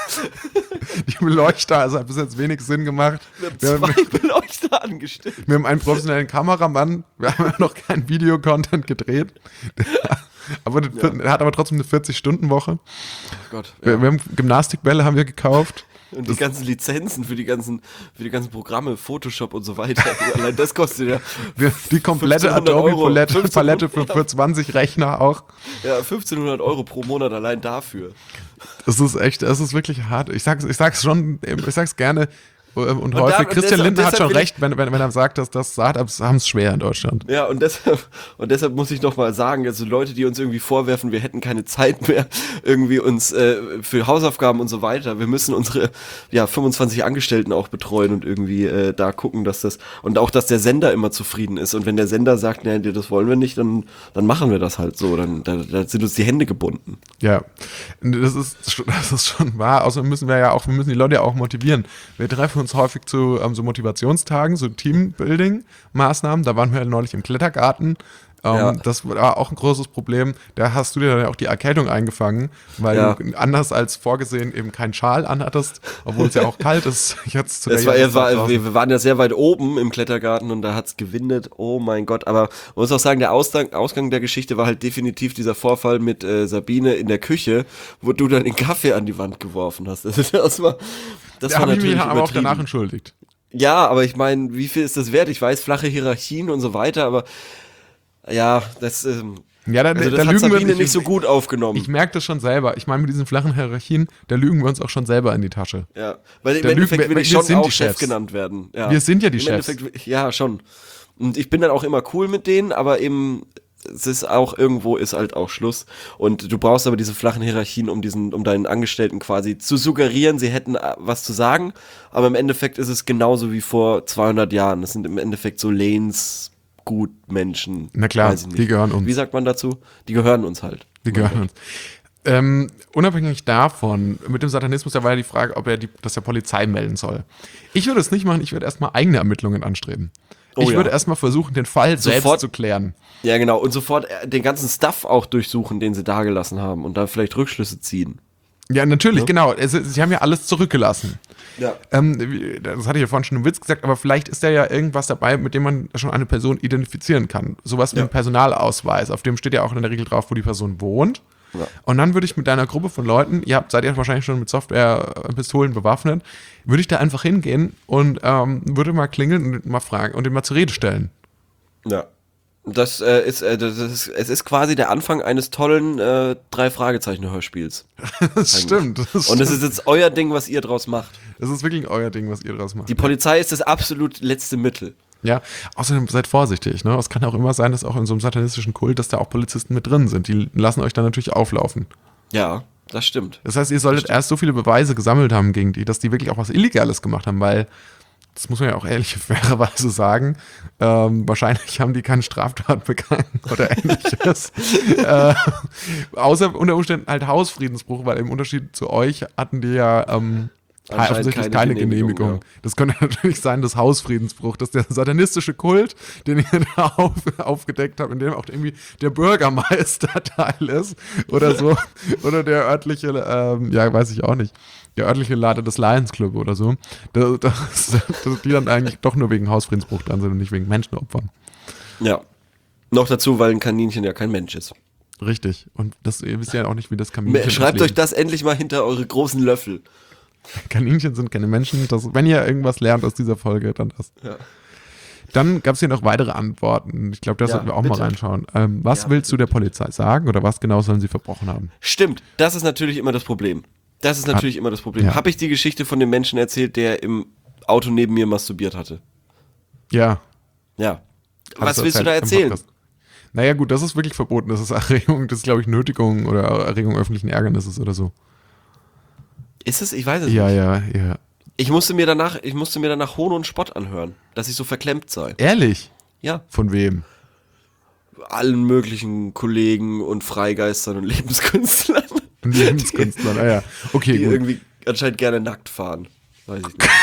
Die Beleuchter, also hat bis jetzt wenig Sinn gemacht. Wir haben Wir zwei haben, Beleuchter angestellt. wir haben einen professionellen Kameramann, wir haben noch keinen Videocontent gedreht. Der, aber der, der hat aber trotzdem eine vierzig-Stunden-Woche. Oh Gott. Wir, Ja. wir haben Gymnastikbälle haben wir gekauft. Und die ganzen Lizenzen für die ganzen, für die ganzen Programme, Photoshop und so weiter. Allein das kostet ja, Wir, die komplette fünfzehnhundert Euro. Adobe-Palette fünfzehn Palette für, für zwanzig Rechner auch. ja fünfzehnhundert Euro pro Monat allein dafür. Das ist echt, das ist wirklich hart. Ich sag's, ich sag's schon, ich sag's gerne ähm, und, häufig. da- und Christian deshalb- Lindner hat deshalb schon will ich- recht, wenn, wenn, wenn er sagt, dass das Startups haben es schwer in Deutschland. Ja, und deshalb, und deshalb muss ich noch mal sagen, also Leute, die uns irgendwie vorwerfen, wir hätten keine Zeit mehr, irgendwie uns äh, für Hausaufgaben und so weiter. Wir müssen unsere ja fünfundzwanzig Angestellten auch betreuen und irgendwie äh, da gucken, dass das und auch, dass der Sender immer zufrieden ist. Und wenn der Sender sagt, nee, das wollen wir nicht, dann, dann machen wir das halt so. Dann da, da sind uns die Hände gebunden. Ja, das ist, schon- das ist schon wahr. Außerdem müssen wir ja auch, wir müssen die Leute ja auch motivieren. Wir treffen uns häufig zu ähm, so Motivationstagen, so Teambuilding-Maßnahmen. Da waren wir ja neulich im Klettergarten. Ähm, Ja. Das war auch ein großes Problem. Da hast du dir dann ja auch die Erkältung eingefangen, weil Ja. du anders als vorgesehen eben keinen Schal anhattest, obwohl es ja auch kalt ist. Jetzt zu der Das war, es Jahreszeit war, draußen. wir, wir waren ja sehr weit oben im Klettergarten und da hat's gewindet. Oh mein Gott. Aber man muss auch sagen, der Ausgang, Ausgang der Geschichte war halt definitiv dieser Vorfall mit äh, Sabine in der Küche, wo du dann den Kaffee an die Wand geworfen hast. Also das war, das Da war habe ich mich natürlich aber auch danach übertrieben. entschuldigt. Ja, aber ich meine, wie viel ist das wert? Ich weiß, flache Hierarchien und so weiter, aber ja, das, ähm, Ja, da, also da das hat lügen wir Sabine nicht. nicht so gut aufgenommen. Ich merke das schon selber. Ich meine, mit diesen flachen Hierarchien, da lügen wir uns auch schon selber in die Tasche. Ja, weil im Da lügen Endeffekt wir- will ich wir schon sind auch die Chef Chefs. genannt werden. Ja. Wir sind ja die Im Chefs. Endeffekt, ja, schon. Und ich bin dann auch immer cool mit denen, aber eben, es ist auch, irgendwo ist halt auch Schluss. Und du brauchst aber diese flachen Hierarchien, um diesen, um deinen Angestellten quasi zu suggerieren, sie hätten äh, was zu sagen. Aber im Endeffekt ist es genauso wie vor zweihundert Jahren. Das sind im Endeffekt so Lanes, Gutmenschen. Na klar, Weiß ich nicht. die gehören uns. Wie sagt man dazu? Die gehören uns halt. Die gehören uns. Ähm, unabhängig davon, mit dem Satanismus, da war ja die Frage, ob er die, das der Polizei melden soll. Ich würde es nicht machen, ich würde erstmal eigene Ermittlungen anstreben. Oh ich ja. würde erstmal versuchen, den Fall selbst Sofort- zu klären. Ja, genau. Und sofort äh, den ganzen Stuff auch durchsuchen, den sie dagelassen haben und da vielleicht Rückschlüsse ziehen. Ja, natürlich, genau. Es, sie haben ja alles zurückgelassen. Ja. Ähm, wie- das hatte ich ja vorhin schon im Witz gesagt, aber vielleicht ist da ja irgendwas dabei, mit dem man schon eine Person identifizieren kann. Sowas wie Ja. ein Personalausweis, auf dem steht ja auch in der Regel drauf, wo die Person wohnt. Ja. Und dann würde ich mit deiner Gruppe von Leuten, ihr habt, seid ja wahrscheinlich schon mit Software-Pistolen bewaffnet, würde ich da einfach hingehen und ähm, würde mal klingeln und mal fragen und ihn mal zur Rede stellen. Ja. Das, äh, ist, äh, das ist, es ist quasi der Anfang eines tollen äh, Drei-Fragezeichen-Hörspiels. Das stimmt. Das Und stimmt. es ist jetzt euer Ding, was ihr draus macht. Das ist wirklich euer Ding, was ihr draus macht. Die Polizei ist das absolut letzte Mittel. Ja, außerdem seid vorsichtig, ne? Es kann auch immer sein, dass auch in so einem satanistischen Kult, dass da auch Polizisten mit drin sind. Die lassen euch dann natürlich auflaufen. Ja, das stimmt. Das heißt, ihr solltet erst so viele Beweise gesammelt haben gegen die, dass die wirklich auch was Illegales gemacht haben, weil, das muss man ja auch ehrlich fairerweise sagen, ähm, wahrscheinlich haben die keine Straftat begangen oder ähnliches. äh, außer unter Umständen halt Hausfriedensbruch, weil im Unterschied zu euch hatten die ja ähm, offensichtlich keine, keine Genehmigung. Genehmigung. Ja. Das könnte natürlich sein, das Hausfriedensbruch, dass der satanistische Kult, den ihr da auf, aufgedeckt habt, in dem auch irgendwie der Bürgermeister Teil ist oder so, oder der örtliche, ähm, ja, weiß ich auch nicht, der örtliche Leiter des Lions Club oder so, dass, dass, dass die dann eigentlich doch nur wegen Hausfriedensbruch dran sind und nicht wegen Menschenopfern. Ja. Noch dazu, weil ein Kaninchen ja kein Mensch ist. Richtig. Und das, ihr wisst ja auch nicht, wie das Kaninchen Schreibt euch das endlich mal hinter eure großen Löffel. Kaninchen sind keine Menschen. Das, wenn ihr irgendwas lernt aus dieser Folge, dann das. Ja. Dann gab es hier noch weitere Antworten. Ich glaube, da Ja, sollten wir auch bitte. mal reinschauen. Ähm, was Ja, willst du der Polizei sagen oder was genau sollen sie verbrochen haben? Stimmt, das ist natürlich immer das Problem. Das ist natürlich Hat- immer das Problem. ja. Habe ich die Geschichte von dem Menschen erzählt, der im Auto neben mir masturbiert hatte? Ja. Ja. Hast Was willst du da erzählt im erzählen? Podcast. Naja gut, das ist wirklich verboten. Das ist Erregung, das ist glaube ich Nötigung oder Erregung öffentlichen Ärgernisses oder so. Ist es? Ich weiß es Ja, nicht. ja, ja. Ich musste mir danach, ich musste mir danach Hohn und Spott anhören, dass ich so verklemmt sei. Ehrlich? Ja. Von wem? Allen möglichen Kollegen und Freigeistern und Lebenskünstlern, Ein Lebenskünstler. Ah ja. Okay, die gut. irgendwie anscheinend gerne nackt fahren. Weiß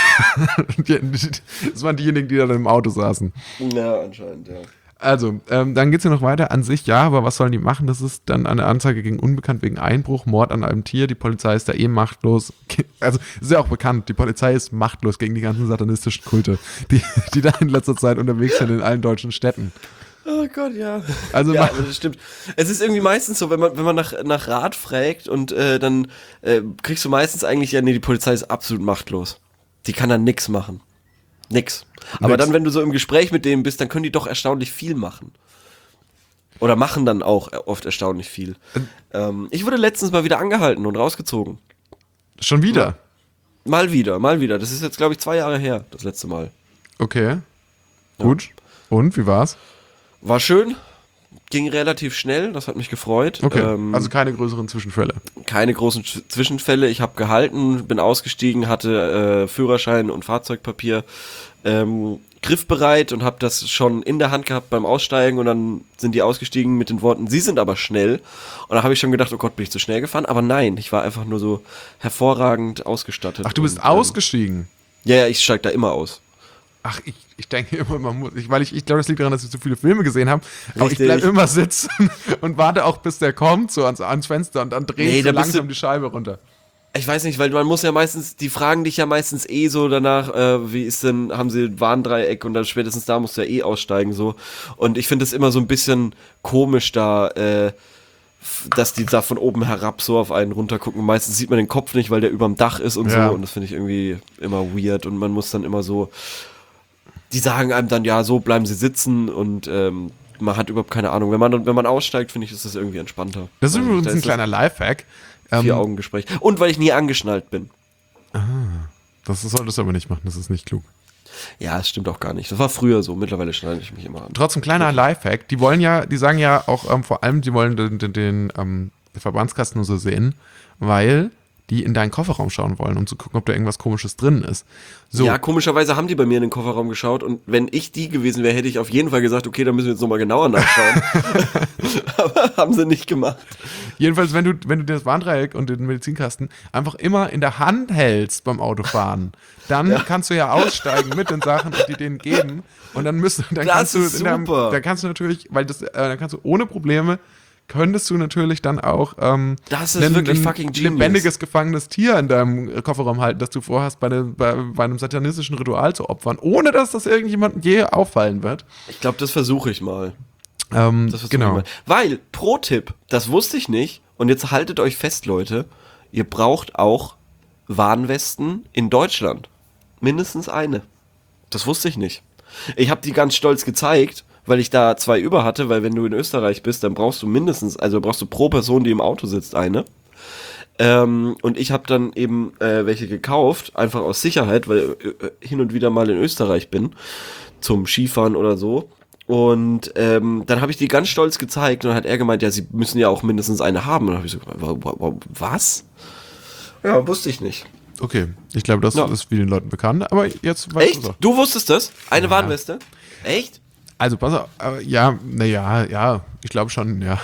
ich nicht. Das waren diejenigen, die da im Auto saßen. Ja, anscheinend, ja. Also, ähm, dann geht's ja noch weiter. An sich ja, aber was sollen die machen? Das ist dann eine Anzeige gegen Unbekannt wegen Einbruch, Mord an einem Tier. Die Polizei ist da eh machtlos. Also, ist ja auch bekannt, die Polizei ist machtlos gegen die ganzen satanistischen Kulte, die, die da in letzter Zeit unterwegs sind in allen deutschen Städten. Oh Gott, ja. Also, Ja, ma- aber das stimmt. Es ist irgendwie meistens so, wenn man, wenn man nach, nach Rat fragt und äh, dann äh, kriegst du meistens eigentlich, ja, nee, die Polizei ist absolut machtlos. Die kann dann nix machen. Nix. Aber Nix. dann, wenn du so im Gespräch mit denen bist, dann können die doch erstaunlich viel machen. Oder machen dann auch oft erstaunlich viel. Ähm, ich wurde letztens mal wieder angehalten und rausgezogen. schon wieder? Mal wieder, mal wieder. Das ist jetzt, glaube ich, zwei Jahre her, das letzte Mal. Okay. Gut. Und, wie war's? War schön, ging relativ schnell, das hat mich gefreut. Okay. Ähm, Also keine größeren Zwischenfälle. keine großen Sch- Zwischenfälle. Ich habe gehalten, bin ausgestiegen, hatte äh, Führerschein und Fahrzeugpapier ähm, griffbereit und habe das schon in der Hand gehabt beim Aussteigen und dann sind die ausgestiegen mit den Worten, Sie sind aber schnell. Und da habe ich schon gedacht, oh Gott, bin ich zu schnell gefahren? Aber nein, ich war einfach nur so hervorragend ausgestattet. Ach, du bist und, ausgestiegen? Ähm, ja, ja, ich steig da immer aus. Ach, ich, ich denke immer, man muss, ich, weil ich, ich glaube, das liegt daran, dass ich so viele Filme gesehen habe. Aber Richtig. ich bleibe immer sitzen und warte auch, bis der kommt, so ans, ans Fenster und dann drehe Nee, ich so da bist langsam du- die Scheibe runter. Ich weiß nicht, weil man muss ja meistens, die fragen dich ja meistens eh so danach, äh, wie ist denn, haben sie ein Warndreieck und dann spätestens da musst du ja eh aussteigen so. Und ich finde es immer so ein bisschen komisch da, äh, f- dass die da von oben herab so auf einen runtergucken. Meistens sieht man den Kopf nicht, weil der überm Dach ist und Ja. so. Und das finde ich irgendwie immer weird und man muss dann immer so, die sagen einem dann, ja, so bleiben sie sitzen und ähm, man hat überhaupt keine Ahnung. Wenn man, wenn man aussteigt, finde ich, ist das irgendwie entspannter. Das ist Weil übrigens da ein kleiner Lifehack. das Ähm, Vier-Augen-Gespräch. Und weil ich nie angeschnallt bin. das solltest du aber nicht machen, das ist nicht klug. Ja, das stimmt auch gar nicht. Das war früher so. Mittlerweile schneide ich mich immer an. Trotzdem kleiner Lifehack. Die wollen ja, die sagen ja auch ähm, vor allem, die wollen den, den, den ähm, Verbandskasten nur so sehen, weil die in deinen Kofferraum schauen wollen, um zu gucken, ob da irgendwas Komisches drin ist. So, Ja, komischerweise haben die bei mir in den Kofferraum geschaut und wenn ich die gewesen wäre, hätte ich auf jeden Fall gesagt, okay, dann müssen wir jetzt nochmal genauer nachschauen. Aber haben sie nicht gemacht. jedenfalls, wenn du, wenn du das Warndreieck und den Medizinkasten einfach immer in der Hand hältst beim Autofahren, dann kannst du ja aussteigen mit den Sachen und die denen geben und dann müssen, dann Das kannst du, ist in deinem, super. dann kannst du natürlich, weil das, äh, dann kannst du ohne Probleme könntest du natürlich dann auch ähm, Das ist wirklich fucking genius. lebendiges, gefangenes Tier in deinem Kofferraum halten, das du vorhast, bei, der, bei, bei einem satanistischen Ritual zu opfern, ohne dass das irgendjemandem je auffallen wird. Ich glaube, das versuche ich mal. Ähm, Das versuche genau. ich mal. Weil, Pro-Tipp, das wusste ich nicht und jetzt haltet euch fest, Leute, ihr braucht auch Warnwesten in Deutschland. Mindestens eine. Das wusste ich nicht. Ich habe die ganz stolz gezeigt, weil ich da zwei über hatte, weil wenn du in Österreich bist, dann brauchst du mindestens, also brauchst du pro Person, die im Auto sitzt, eine. Ähm, und ich habe dann eben äh, welche gekauft, einfach aus Sicherheit, weil äh, hin und wieder mal in Österreich bin, zum Skifahren oder so. Und ähm, dann habe ich die ganz stolz gezeigt und dann hat er gemeint, ja, sie müssen ja auch mindestens eine haben. Und dann habe ich so, wa- wa- wa- was? Ja, wusste ich nicht. Okay, ich glaube, das Ja. ist vielen Leuten bekannt, aber jetzt weißt Echt? du doch. Du wusstest das? Eine Ja. Warnweste? Echt? Also, pass auf, äh, ja, naja, ja, ich glaube schon, ja.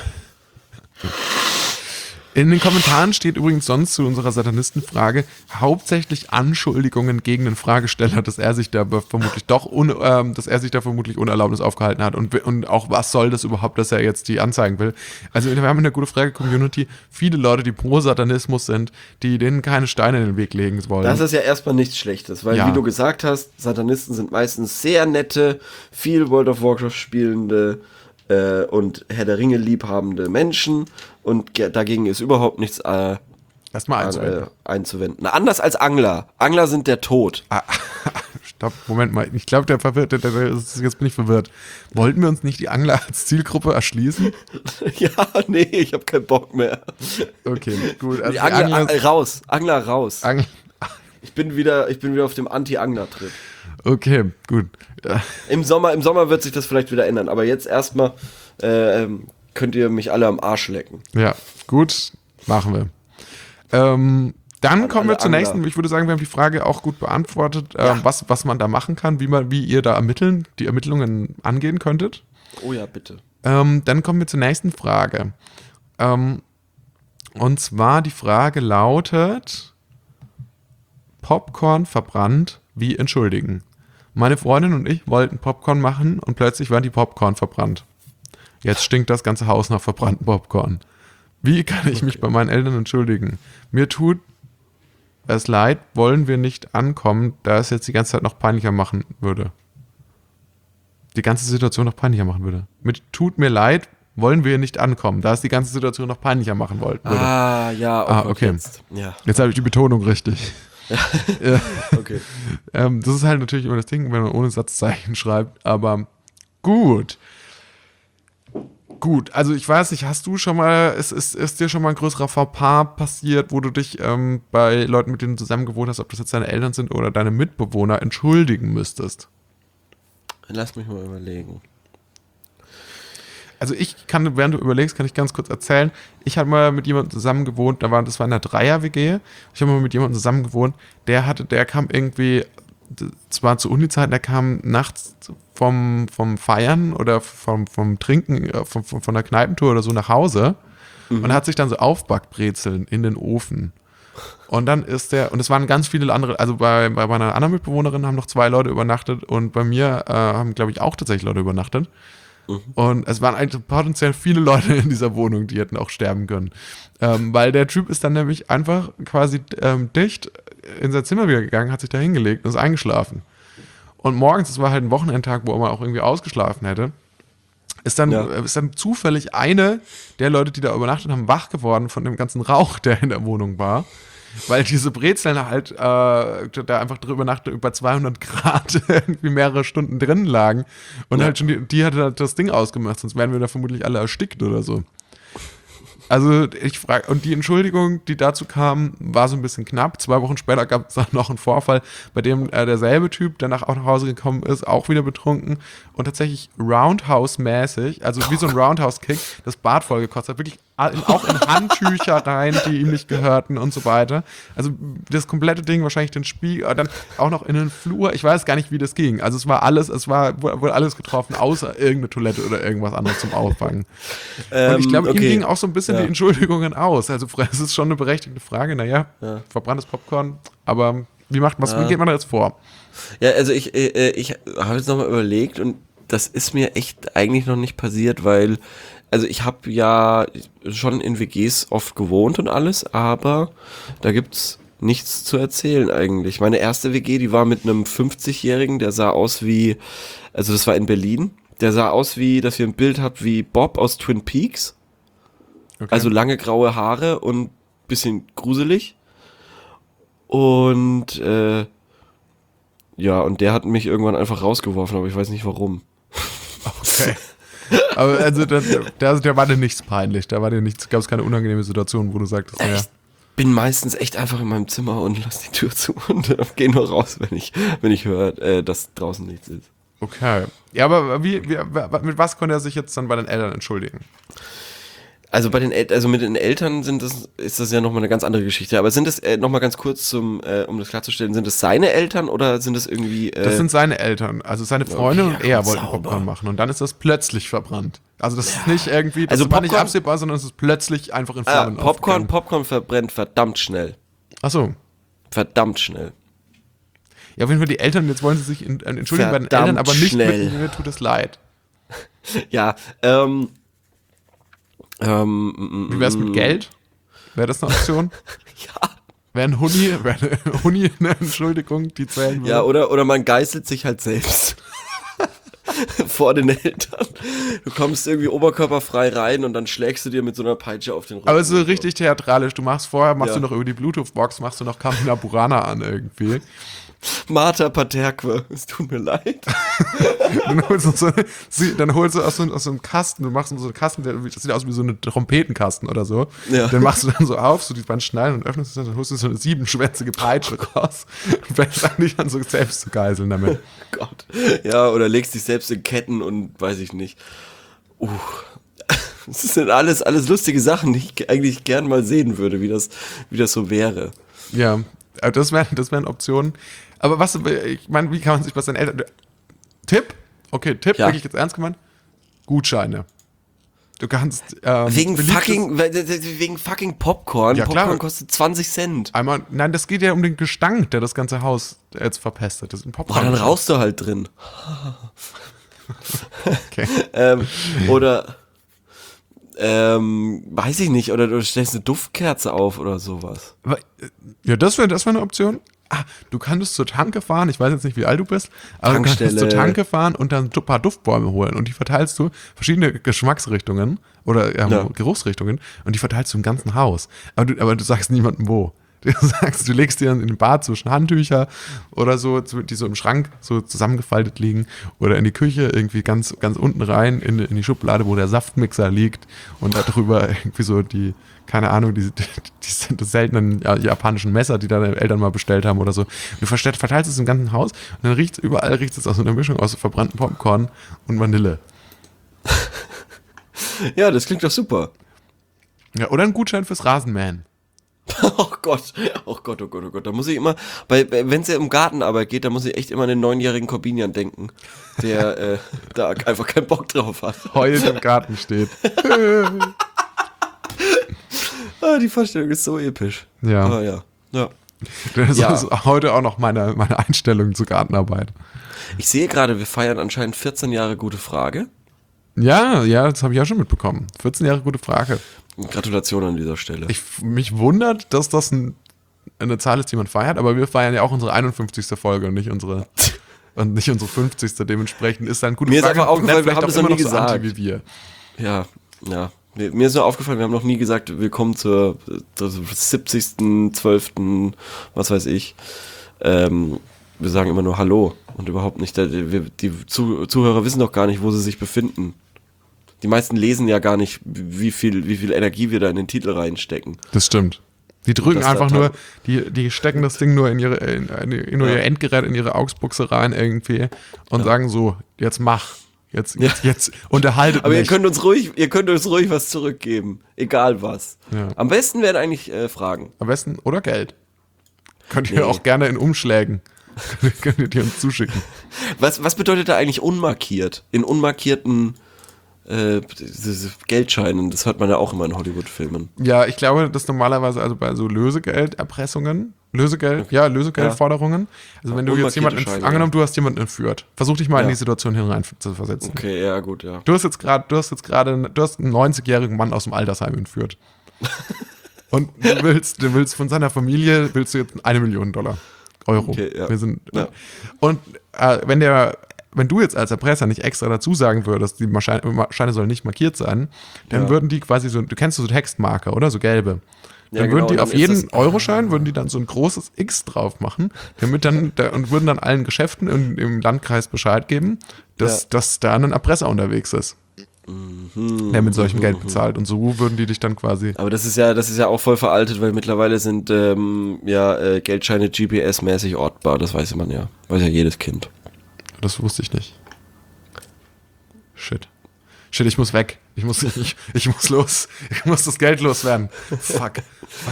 In den Kommentaren steht übrigens sonst zu unserer Satanistenfrage hauptsächlich Anschuldigungen gegen den Fragesteller, dass er sich da vermutlich doch, un, ähm, dass er sich da vermutlich unerlaubnis aufgehalten hat und, und auch was soll das überhaupt, dass er jetzt die anzeigen will. Also wir haben in der gute Frage Community viele Leute, die pro Satanismus sind, die denen keine Steine in den Weg legen wollen. Das ist ja erstmal nichts Schlechtes, weil Ja. wie du gesagt hast, Satanisten sind meistens sehr nette, viel World of Warcraft spielende äh, und Herr der Ringe liebhabende Menschen und ge- dagegen ist überhaupt nichts äh, Erstmal an, einzuwenden. äh, einzuwenden. Na, anders als Angler. Angler sind der Tod. Ah, stopp, Moment mal. Ich glaube, der verwirrt, der, der, der, jetzt bin ich verwirrt. Wollten wir uns nicht die Angler als Zielgruppe erschließen? Ja, nee, ich habe keinen Bock mehr. Okay, gut. Also Die die Angler, Angler, äh, raus, Angler raus. Angler, Ich bin wieder, ich bin wieder auf dem Anti-Angler-Trip. okay, gut. Ja. Im Sommer, im Sommer wird sich das vielleicht wieder ändern, aber jetzt erstmal äh, ähm, könnt ihr mich alle am Arsch lecken. Ja, gut, machen wir. Ähm, dann An kommen wir alle zur Angler. nächsten. Ich würde sagen, wir haben die Frage auch gut beantwortet, ähm, Ja. was, was man da machen kann, wie, man, wie ihr da ermitteln, die Ermittlungen angehen könntet. Oh ja, bitte. Ähm, dann kommen wir zur nächsten Frage. Ähm, und zwar die Frage lautet: Popcorn verbrannt, wie entschuldigen? Meine Freundin und ich wollten Popcorn machen und plötzlich waren die Popcorn verbrannt. Jetzt stinkt das ganze Haus nach verbranntem Popcorn. Wie kann ich mich bei meinen Eltern entschuldigen? Mir tut es leid, wollen wir nicht ankommen, da es jetzt die ganze Zeit noch peinlicher machen würde. Die ganze Situation noch peinlicher machen würde. Mit tut mir leid, wollen wir nicht ankommen, da es die ganze Situation noch peinlicher machen wollten würde. Ah, ja, oh Ah, Gott, okay. Jetzt. Ja, Jetzt habe ich die Betonung richtig. Ja. okay. Ähm, das ist halt natürlich immer das Ding, wenn man ohne Satzzeichen schreibt, aber gut. Gut, also ich weiß nicht, hast du schon mal, ist, ist, ist dir schon mal ein größerer Fauxpas passiert, wo du dich ähm, bei Leuten, mit denen du zusammen gewohnt hast, ob das jetzt deine Eltern sind oder deine Mitbewohner, entschuldigen müsstest? Lass mich mal überlegen. Also ich kann, während du überlegst, kann ich ganz kurz erzählen. Ich habe mal mit jemandem zusammen gewohnt, da war, das war in einer Dreier-W G. Ich habe mal mit jemandem zusammen gewohnt, der hatte, der kam irgendwie, zwar zu Uni-Zeiten, der kam nachts vom, vom Feiern oder vom, vom Trinken, äh, vom, vom, von der Kneipentour oder so nach Hause mhm. und hat sich dann so Aufbackbrezeln in den Ofen. Und dann ist der, und es waren ganz viele andere, also bei, bei meiner anderen Mitbewohnerin haben noch zwei Leute übernachtet und bei mir äh, haben, glaube ich, auch tatsächlich Leute übernachtet. Und es waren eigentlich potenziell viele Leute in dieser Wohnung, die hätten auch sterben können. Ähm, weil der Typ ist dann nämlich einfach quasi ähm, dicht in sein Zimmer wieder gegangen, hat sich da hingelegt und ist eingeschlafen. Und morgens, das war halt ein Wochenendtag, wo man auch irgendwie ausgeschlafen hätte, ist dann, Ja. ist dann zufällig eine der Leute, die da übernachtet haben, wach geworden von dem ganzen Rauch, der in der Wohnung war. Weil diese Brezeln halt äh, da einfach drüber Nacht über zweihundert Grad irgendwie mehrere Stunden drin lagen. Und Ja. halt schon die, die hat halt das Ding ausgemacht, sonst wären wir da vermutlich alle erstickt oder so. Also ich frage, und die Entschuldigung, die dazu kam, war so ein bisschen knapp. Zwei Wochen später gab es dann noch einen Vorfall, bei dem äh, derselbe Typ, der nach, auch nach Hause gekommen ist, auch wieder betrunken und tatsächlich Roundhouse-mäßig, also wie so ein Roundhouse-Kick, das Bad vollgekotzt hat, wirklich in, auch in Handtücher rein, die ihm nicht gehörten und so weiter. Also das komplette Ding, wahrscheinlich den Spiegel, dann auch noch in den Flur, ich weiß gar nicht, wie das ging. Also es war alles, es war wurde alles getroffen, außer irgendeine Toilette oder irgendwas anderes zum Auffangen. Ähm, Und ich glaube, ihm okay. ging auch so ein bisschen Ja. die Entschuldigungen aus. Also es ist schon eine berechtigte Frage, naja, Ja. verbranntes Popcorn, aber wie macht was, Ja. wie geht man da jetzt vor? Ja, also ich, äh, ich habe jetzt nochmal überlegt und das ist mir echt eigentlich noch nicht passiert, weil, also ich habe ja schon in W Gs oft gewohnt und alles, aber da gibt's nichts zu erzählen eigentlich. Meine erste W G, die war mit einem fünfzigjährigen, der sah aus wie, also das war in Berlin, der sah aus wie, dass ihr ein Bild habt wie Bob aus Twin Peaks. Okay. Also lange graue Haare und bisschen gruselig. Und äh, ja, und der hat mich irgendwann einfach rausgeworfen, aber ich weiß nicht warum. Okay. Aber also, da, da, da war dir nichts peinlich, da war dir nichts, gab es keine unangenehme Situation, wo du sagtest, ja. Ich bin meistens echt einfach in meinem Zimmer und lass die Tür zu und äh, gehe nur raus, wenn ich, wenn ich höre, äh, dass draußen nichts ist. Okay. Ja, aber wie, wie, mit was konnte er sich jetzt dann bei den Eltern entschuldigen? Also bei den El- also mit den Eltern sind das, ist das ja nochmal eine ganz andere Geschichte. Aber sind das äh, nochmal ganz kurz zum, äh, um das klarzustellen, sind das seine Eltern oder sind das irgendwie. Äh, das sind seine Eltern, also seine Freundin okay, und er ja, wollten sauber. Popcorn machen und dann ist das plötzlich verbrannt. Also das Ja. ist nicht irgendwie, das Also war nicht Popcorn- absehbar, sondern es ist plötzlich einfach in ah, Flammen Popcorn, aufgegangen. Popcorn verbrennt verdammt schnell. Ach so. Verdammt schnell. Ja, auf jeden Fall die Eltern, jetzt wollen sie sich in, äh, entschuldigen bei den Verdammt Eltern, aber nicht schnell. mit mir tut es leid. Ja, ähm. ähm Wie wär's mit Geld? Wäre das eine Option? Ja. Wäre ein Huni, wäre eine Huni eine Entschuldigung, die zählen würde? Ja, oder, oder man geißelt sich halt selbst. Vor den Eltern. Du kommst irgendwie oberkörperfrei rein und dann schlägst du dir mit so einer Peitsche auf den Rücken. Aber so richtig theatralisch. Du machst vorher, machst Ja. du noch über die Bluetooth-Box, machst du noch Carmina Burana an irgendwie. Martha Paterque, es tut mir leid. Dann holst du, so, sie- dann holst du aus so, aus so einem Kasten, du machst so einen Kasten, der, das sieht aus wie so ein Trompetenkasten oder so. Ja. Den machst du dann so auf, so die beiden Schnallen und öffnest es, dann holst du so eine siebenschwänzige Peitsche raus und fängst an, dich dann so selbst zu geiseln damit. Gott. Ja, oder legst dich selbst in Ketten und weiß ich nicht. Uh. Das sind alles, alles lustige Sachen, die ich eigentlich gern mal sehen würde, wie das, wie das so wäre. Ja, aber das wären das wären Optionen. Aber was, ich meine, wie kann man sich was seinen Eltern... Tipp? Okay, Tipp, Ja. wirklich jetzt ernst gemeint? Gutscheine. Du kannst... Ähm, Wegen beliebtes- fucking, wegen fucking Popcorn. Ja, klar. Popcorn kostet zwanzig Cent. Einmal, nein, das geht ja um den Gestank, der das ganze Haus jetzt verpestet. Das ist ein Boah, Popcorn. dann rauchst du halt drin. Okay. ähm, oder, ähm, weiß ich nicht, oder du stellst eine Duftkerze auf oder sowas. Ja, das wäre das wär eine Option. Ah, du kannst zur Tanke fahren, ich weiß jetzt nicht, wie alt du bist, aber du Tankstelle. kannst zur Tanke fahren und dann ein paar Duftbäume holen und die verteilst du, verschiedene Geschmacksrichtungen oder ähm, Ja. Geruchsrichtungen und die verteilst du im ganzen Haus. Aber du, aber du sagst niemandem wo. Du sagst, du legst die dann in den Bad zwischen Handtücher oder so, die so im Schrank so zusammengefaltet liegen oder in die Küche irgendwie ganz, ganz unten rein in, in die Schublade, wo der Saftmixer liegt und da drüber irgendwie so die, keine Ahnung, die, die, die seltenen ja, japanischen Messer, die deine Eltern mal bestellt haben oder so. Du verstell- verteilst es im ganzen Haus und dann riecht überall riecht es aus so einer Mischung aus verbrannten Popcorn und Vanille. Ja, das klingt doch super. Ja, oder ein Gutschein fürs Rasenmähen. Oh Gott, oh Gott, oh Gott, oh Gott. Da muss ich immer, wenn es ja um Gartenarbeit geht, da muss ich echt immer an den neunjährigen Corbinian denken, der äh, da einfach keinen Bock drauf hat. Heulend im Garten steht. Ah, die Vorstellung ist so episch. Ja. Ah, ja. Ja. Das Ja. ist heute auch noch meine, meine Einstellung zur Gartenarbeit. Ich sehe gerade, wir feiern anscheinend vierzehn Jahre gute Frage. Ja, ja, das habe ich auch schon mitbekommen. vierzehn Jahre gute Frage. Gratulation an dieser Stelle. Ich, mich wundert, dass das ein, eine Zahl ist, die man feiert, aber wir feiern ja auch unsere einundfünfzigste Folge und nicht unsere und nicht unsere fünfzigste. Dementsprechend ist dann gute Mir ist Frage. einfach aufgefallen, wir vielleicht haben auch das noch immer nie so anti gesagt. wie wir. Ja, ja. Mir mir ist nur aufgefallen, wir haben noch nie gesagt, willkommen zur, zur siebzigsten, zwölften, was weiß ich. Ähm, wir sagen immer nur Hallo und überhaupt nicht, die, wir- die Zu- Zuhörer wissen doch gar nicht, wo sie sich befinden. Die meisten lesen ja gar nicht, wie viel, wie viel Energie wir da in den Titel reinstecken. Das stimmt. Die drücken Das da einfach dran- nur, die, die stecken das Ding nur in ihre, in, in, in nur Ja. ihr Endgerät, in ihre Augsbuchse rein irgendwie und Ja. sagen so, jetzt mach. Jetzt, jetzt, jetzt unterhaltet Aber ihr mich. könnt uns ruhig, ihr könnt uns ruhig was zurückgeben. Egal was. Ja. Am besten wären eigentlich äh, Fragen. Am besten oder Geld. Könnt ihr Nee. auch gerne in Umschlägen. Könnt ihr die uns zuschicken. Was, was bedeutet da eigentlich unmarkiert? In unmarkierten äh, diese Geldscheinen, das hört man ja auch immer in Hollywood-Filmen. Ja, ich glaube, dass normalerweise also bei so Lösegelderpressungen, Lösegeld, ja, Lösegeldforderungen, also wenn du jetzt Unmarkierte jemanden, Scheine, angenommen, ja. du hast jemanden entführt, versuch dich mal in Ja. die Situation hinein zu versetzen. Okay, ja, gut, ja. Du hast jetzt gerade, du hast jetzt gerade, du hast einen neunzigjährigen Mann aus dem Altersheim entführt. Und du willst, du willst von seiner Familie, willst du jetzt eine Million Dollar, Euro. Okay, ja. Wir sind, Ja. Und äh, wenn der wenn du jetzt als Erpresser nicht extra dazu sagen würdest, die Scheine, Scheine sollen nicht markiert sein, dann ja. würden die quasi so, du kennst so Textmarker, oder? So gelbe. Dann ja, genau, würden die dann auf jeden das, Euroschein, würden die dann so ein großes X drauf machen, damit dann, da, und würden dann allen Geschäften in, im Landkreis Bescheid geben, dass, ja. dass da ein Erpresser unterwegs ist. Mhm, der mit solchem mhm, Geld bezahlt. Und so würden die dich dann quasi. Aber das ist ja, das ist ja auch voll veraltet, weil mittlerweile sind ähm, ja äh, Geldscheine G P S-mäßig ortbar, das weiß man ja. Weiß ja jedes Kind. Das wusste ich nicht. Shit. Shit, ich muss weg. Ich muss, ich, ich muss los. Ich muss das Geld loswerden. Fuck. Fuck.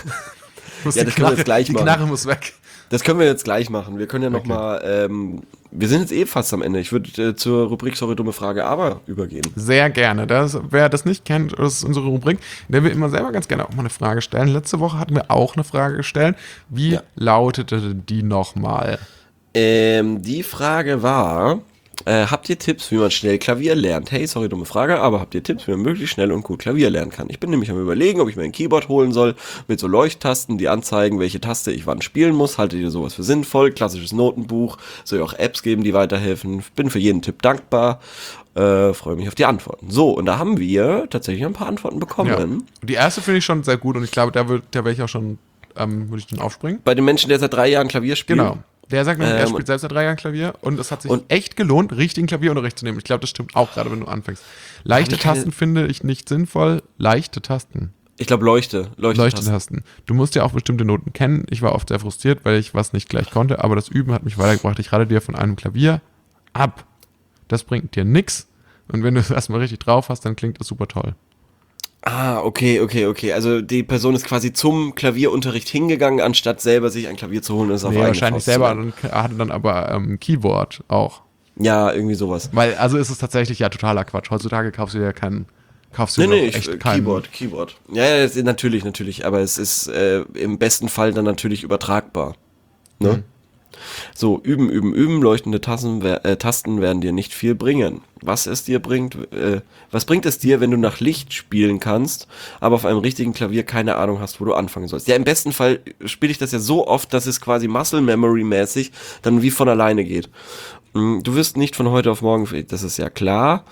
Ich muss ja, das Knarre, können wir jetzt gleich die machen. Die Knarre muss weg. Das können wir jetzt gleich machen. Wir können ja okay. nochmal, ähm, wir sind jetzt eh fast am Ende. Ich würde äh, zur Rubrik Sorry, dumme Frage, aber übergehen. Sehr gerne. Das, wer das nicht kennt, das ist unsere Rubrik, der will immer selber ganz gerne auch mal eine Frage stellen. Letzte Woche hatten wir auch eine Frage gestellt. Wie ja. lautete die nochmal? Ähm, die Frage war, äh, habt ihr Tipps, wie man schnell Klavier lernt? Hey, sorry, dumme Frage, aber habt ihr Tipps, wie man möglichst schnell und gut Klavier lernen kann? Ich bin nämlich am Überlegen, ob ich mir ein Keyboard holen soll, mit so Leuchttasten, die anzeigen, welche Taste ich wann spielen muss. Haltet ihr sowas für sinnvoll? Klassisches Notenbuch. Soll ja auch Apps geben, die weiterhelfen. Bin für jeden Tipp dankbar. Äh, freue mich auf die Antworten. So, und da haben wir tatsächlich ein paar Antworten bekommen. Ja. Die erste finde ich schon sehr gut und ich glaube, da, wird, da werde ich auch schon, ähm, würde ich dann aufspringen. Bei dem Menschen, der seit drei Jahren Klavier spielt. Genau. Der sagt nämlich, ähm, er spielt selbst seit drei Jahren Klavier und es hat sich und echt gelohnt, richtigen Klavierunterricht zu nehmen. Ich glaube, das stimmt auch gerade, wenn du anfängst. Leichte Tasten finde ich nicht sinnvoll. Leichte Tasten. Ich glaube, Leuchte. Leuchtetasten. Leuchtetasten. Du musst ja auch bestimmte Noten kennen. Ich war oft sehr frustriert, weil ich was nicht gleich konnte, aber das Üben hat mich weitergebracht. Ich rate dir von einem Klavier ab. Das bringt dir nichts. Und wenn du es erstmal richtig drauf hast, dann klingt das super toll. Ah, okay, okay, okay. Also die Person ist quasi zum Klavierunterricht hingegangen, anstatt selber sich ein Klavier zu holen. Ist auf nee, wahrscheinlich selber, dann, hatte dann aber ähm, Keyboard auch. Ja, irgendwie sowas. Weil, also ist es tatsächlich ja totaler Quatsch. Heutzutage kaufst du dir ja keinen, kaufst du nee, nee, nee, echt ich, keinen. Keyboard, Keyboard. Ja, ja, das ist, natürlich, natürlich. Aber es ist äh, im besten Fall dann natürlich übertragbar. Ne? Mhm. So, üben, üben, üben, leuchtende Tassen, äh, Tasten werden dir nicht viel bringen. Was es dir bringt, äh, was bringt es dir, wenn du nach Licht spielen kannst, aber auf einem richtigen Klavier keine Ahnung hast, wo du anfangen sollst? Ja, im besten Fall spiele ich das ja so oft, dass es quasi Muscle Memory mäßig dann wie von alleine geht. Du wirst nicht von heute auf morgen, das ist ja klar.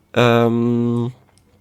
Ähm,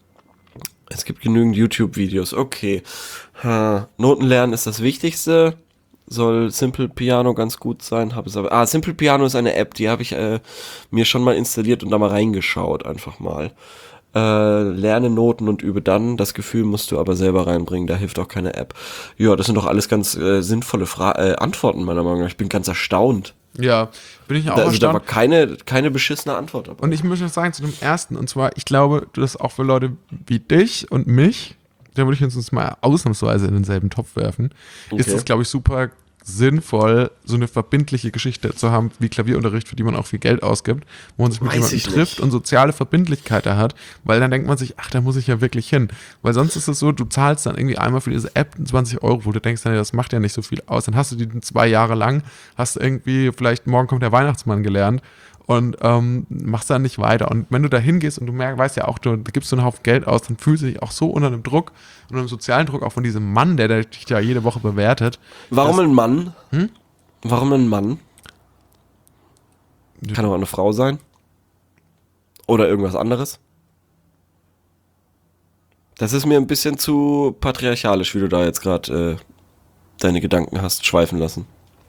es gibt genügend YouTube-Videos, okay. Ha, Noten lernen ist das Wichtigste. Soll Simple Piano ganz gut sein, habe es aber. Ah, Simple Piano ist eine App, die habe ich äh, mir schon mal installiert und da mal reingeschaut, einfach mal. Äh, lerne Noten und übe dann. Das Gefühl musst du aber selber reinbringen, da hilft auch keine App. Ja, das sind doch alles ganz äh, sinnvolle Fra- äh, Antworten, meiner Meinung nach. Ich bin ganz erstaunt. Ja, bin ich auch da, also erstaunt. Da war keine, keine beschissene Antwort dabei. Und ich muss noch sagen zu dem ersten, und zwar, ich glaube, das ist auch für Leute wie dich und mich, da würde ich uns mal ausnahmsweise in denselben Topf werfen, okay. Ist es, glaube ich, super sinnvoll, so eine verbindliche Geschichte zu haben, wie Klavierunterricht, für die man auch viel Geld ausgibt, wo man sich mit jemandem trifft und soziale Verbindlichkeit da hat, weil dann denkt man sich, ach, da muss ich ja wirklich hin. Weil sonst ist es so, du zahlst dann irgendwie einmal für diese App zwanzig Euro, wo du denkst, das macht ja nicht so viel aus. Dann hast du die zwei Jahre lang, hast irgendwie, vielleicht morgen kommt der Weihnachtsmann gelernt und ähm, machst dann nicht weiter. Und wenn du da hingehst und du merkst, weißt ja auch, du gibst so einen Haufen Geld aus, dann fühlst du dich auch so unter einem Druck, unter einem sozialen Druck, auch von diesem Mann, der dich ja jede Woche bewertet. Warum dass, ein Mann? Hm? Warum ein Mann? Kann auch eine Frau sein. Oder irgendwas anderes. Das ist mir ein bisschen zu patriarchalisch, wie du da jetzt gerade äh, deine Gedanken hast schweifen lassen.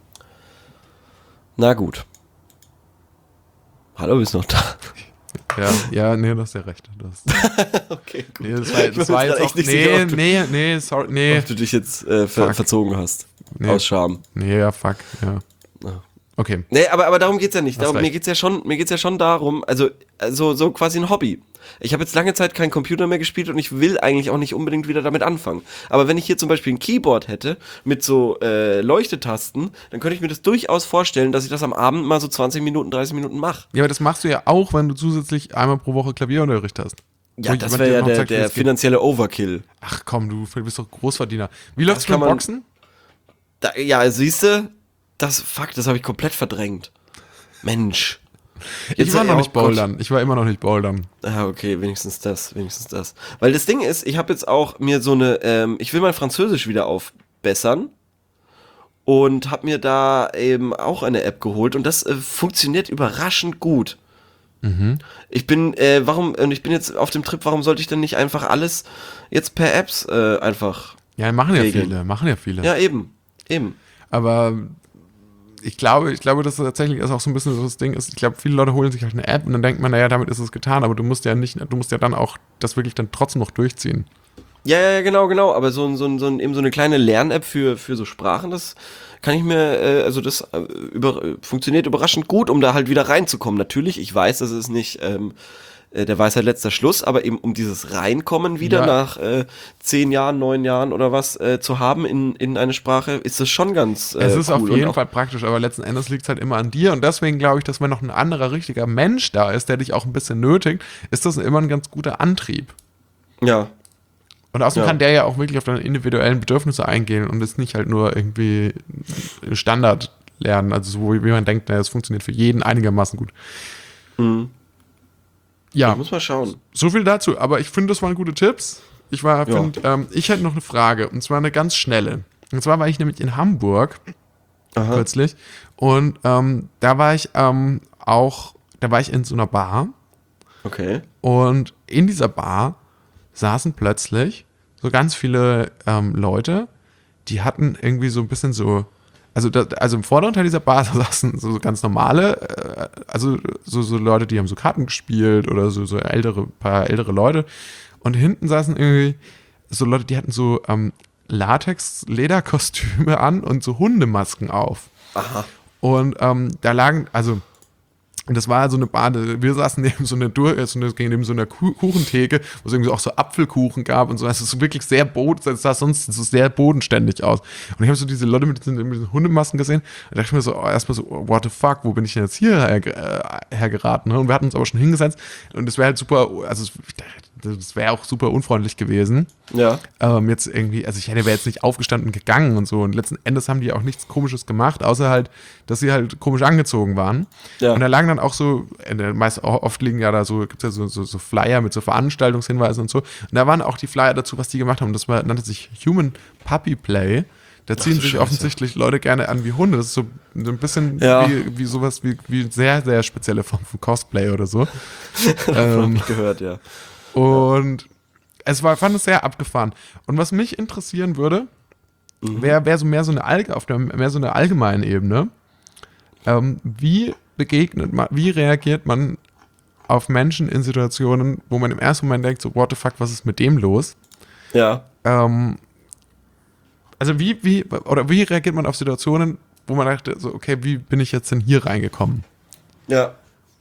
Na gut. Hallo, bist du noch da? Ja, ja, nee, du hast ja recht. Du hast, okay, gut. Nee, das war, das war jetzt auch, nee, sicher, nee, nee, sorry, nee. Ob du dich jetzt äh, ver- verzogen hast. Nee. Aus Scham. Nee, ja, fuck, ja. Ah. Okay. Nee, aber, aber darum geht's ja nicht. Darum, recht. mir geht's ja schon, mir geht's ja schon darum, also, also so quasi ein Hobby. Ich habe jetzt lange Zeit keinen Computer mehr gespielt und ich will eigentlich auch nicht unbedingt wieder damit anfangen. Aber wenn ich hier zum Beispiel ein Keyboard hätte mit so äh, Leuchtetasten, dann könnte ich mir das durchaus vorstellen, dass ich das am Abend mal so zwanzig Minuten, dreißig Minuten mache. Ja, aber das machst du ja auch, wenn du zusätzlich einmal pro Woche Klavierunterricht hast. Ja, das wäre ja der, sagt, der finanzielle Overkill. Ach komm, du bist doch Großverdiener. Wie läuft's mit Boxen? Da, ja, siehst du, das, fuck, das habe ich komplett verdrängt. Mensch. Jetzt ich war noch nicht bouldern. Ich war immer noch nicht bouldern. Ah, okay, wenigstens das, wenigstens das. Weil das Ding ist, ich habe jetzt auch mir so eine, ähm, ich will mein Französisch wieder aufbessern. und habe mir da eben auch eine App geholt und das äh, funktioniert überraschend gut. Mhm. Ich bin, äh, warum, und ich bin jetzt auf dem Trip, warum sollte ich denn nicht einfach alles jetzt per Apps äh, einfach Ja, machen ja regeln? viele, machen ja viele. Ja, eben, eben. Aber ich glaube, ich glaube, dass das tatsächlich auch so ein bisschen so das Ding ist. Ich glaube, viele Leute holen sich halt eine App und dann denkt man, naja, damit ist es getan, aber du musst ja nicht, du musst ja dann auch das wirklich dann trotzdem noch durchziehen. Ja, ja, ja, genau, genau. Aber so, ein- so, ein- so, ein- eben so eine kleine Lern-App für, für so Sprachen, das kann ich mir, äh, also das äh, über, äh, funktioniert überraschend gut, um da halt wieder reinzukommen. Natürlich, ich weiß, das ist nicht ähm, äh, der Weisheit letzter Schluss, aber eben um dieses Reinkommen wieder Ja. nach äh, zehn Jahren, neun Jahren oder was äh, zu haben in, in eine Sprache, ist das schon ganz äh, Es ist cool. auf Und jeden auch- Fall praktisch, aber letzten Endes liegt es halt immer an dir und deswegen glaube ich, dass wenn noch ein anderer richtiger Mensch da ist, der dich auch ein bisschen nötigt, ist das immer ein ganz guter Antrieb. Ja, Und außerdem Ja. kann der ja auch wirklich auf deine individuellen Bedürfnisse eingehen und ist nicht halt nur irgendwie Standard lernen, also so wie man denkt, naja, es funktioniert für jeden einigermaßen gut. mhm. Ja, Ich muss mal schauen. so viel dazu, aber ich finde, das waren gute Tipps. Ich war, Ja. find, ähm, ich hätte noch eine Frage und zwar eine ganz schnelle. Und zwar war ich nämlich in Hamburg Aha. kürzlich und ähm, da war ich ähm, auch, da war ich in so einer Bar Okay. und in dieser Bar saßen plötzlich so ganz viele ähm, Leute, die hatten irgendwie so ein bisschen so, also, da, also im vorderen Teil dieser Bar saßen so ganz normale, äh, also so, so Leute, die haben so Karten gespielt oder so, so ältere, paar ältere Leute und hinten saßen irgendwie so Leute, die hatten so ähm, Latex-Lederkostüme an und so Hundemasken auf. Aha. Und ähm, da lagen, also, und das war so eine Bar, wir saßen neben so einer, Dur- äh, so eine, neben so einer Ku- Kuchentheke, wo es irgendwie auch so Apfelkuchen gab und so. Also es ist wirklich sehr boden, es sah sonst so sehr bodenständig aus. Und ich habe so diese Leute mit diesen, mit diesen Hundemasken gesehen und dachte ich mir so, oh, erstmal so, oh, what the fuck, wo bin ich denn jetzt hier her, äh, hergeraten? Ne? Und wir hatten uns aber schon hingesetzt und es wäre halt super, also das wäre auch super unfreundlich gewesen. Ja. Ähm, jetzt irgendwie, also ich hätte wäre jetzt nicht aufgestanden und gegangen und so. Und letzten Endes haben die auch nichts Komisches gemacht, außer halt, dass sie halt komisch angezogen waren. Ja. Und da lagen dann auch so, äh, meist oft liegen ja da so, gibt es ja so, so, so Flyer mit so Veranstaltungshinweisen und so. Und da waren auch die Flyer dazu, was die gemacht haben. Das war, nannte sich Human Puppy Play. Da ziehen du sich Scheiße. offensichtlich Leute gerne an wie Hunde. Das ist so, so ein bisschen Ja. wie, wie sowas, wie, wie sehr, sehr spezielle Form von Cosplay oder so. Davon ähm, hab ich gehört, ja. und es war, fand es sehr abgefahren. Und was mich interessieren würde, wäre wär so mehr so eine Allg- auf der mehr so eine allgemeine Ebene. Ähm, wie begegnet man, wie reagiert man auf Menschen in Situationen, wo man im ersten Moment denkt, so, what the fuck, was ist mit dem los? Ja. Ähm, also wie, wie, oder wie reagiert man auf Situationen, wo man dachte, so, okay, wie bin ich jetzt denn hier reingekommen? Ja.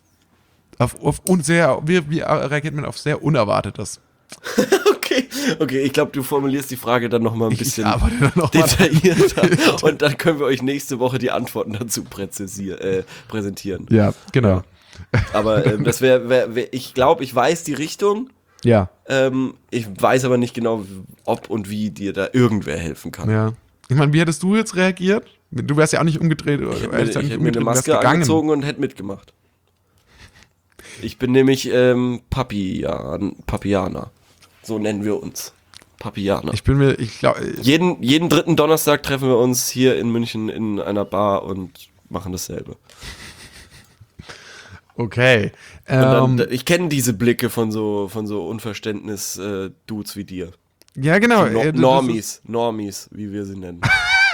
Auf, auf und sehr, wie, wie reagiert man auf sehr Unerwartetes? Okay, okay, ich glaube, du formulierst die Frage dann nochmal ein Ich- ich bisschen arbeite da noch mal dran. detaillierter und dann können wir euch nächste Woche die Antworten dazu präzisier, äh, präsentieren. Ja, genau. Aber ähm, das wäre, wär, wär, ich glaube, ich weiß die Richtung, Ja, ähm, ich weiß aber nicht genau, ob und wie dir da irgendwer helfen kann. ja. Ich meine, wie hättest du jetzt reagiert? Du wärst ja auch nicht umgedreht. Oder Ich hätte du mir, hättest ja ich nicht hätte mir eine umgedreht, du wärst Maske gegangen. angezogen und hätte mitgemacht. Ich bin nämlich ähm, Papian, Papianer. So nennen wir uns. Papianer. Ich bin mir, ich glaube, Jeden, jeden dritten Donnerstag treffen wir uns hier in München in einer Bar und machen dasselbe. okay. Und dann, Ähm, ich kenne diese Blicke von so, von so Unverständnis-Dudes wie dir. ja, genau. No äh, das ist- Normies, Normies, wie wir sie nennen.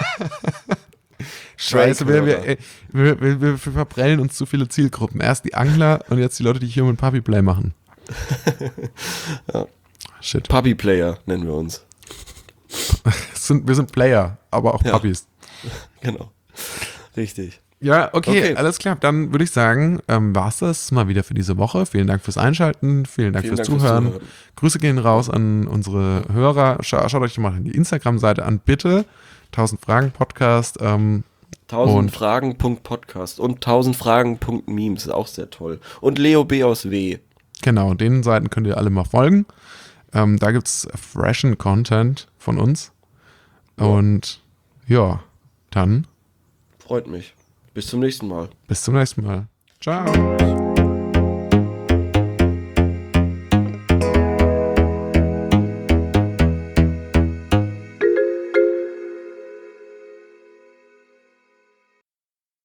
Scheiße, wir, wir, Drake-Hörer. äh, wir, wir, wir verprellen uns zu viele Zielgruppen. Erst die Angler und jetzt die Leute, die Human Puppy Play machen. Ja. Shit. Puppy Player nennen wir uns. Es sind, wir sind Player, aber auch Ja. Puppies. Genau. Richtig. Ja, okay, Okay. alles klar. Dann würde ich sagen, ähm, war es das mal wieder für diese Woche. Vielen Dank fürs Einschalten, vielen Dank, Vielen fürs, Dank fürs Zuhören. Zuhören. Grüße gehen raus an unsere Hörer. Scha schaut euch mal die Instagram-Seite an, bitte. tausend Fragen Podcast. Ähm, tausend Und- Fragen Punkt Podcast und tausend Fragen Punkt Memes, ist auch sehr toll. Und Leo B. aus W. genau, den Seiten könnt ihr alle mal folgen. Ähm, da gibt es freshen Content von uns. Und ja, dann Freut mich. Bis zum nächsten Mal. bis zum nächsten Mal. Ciao.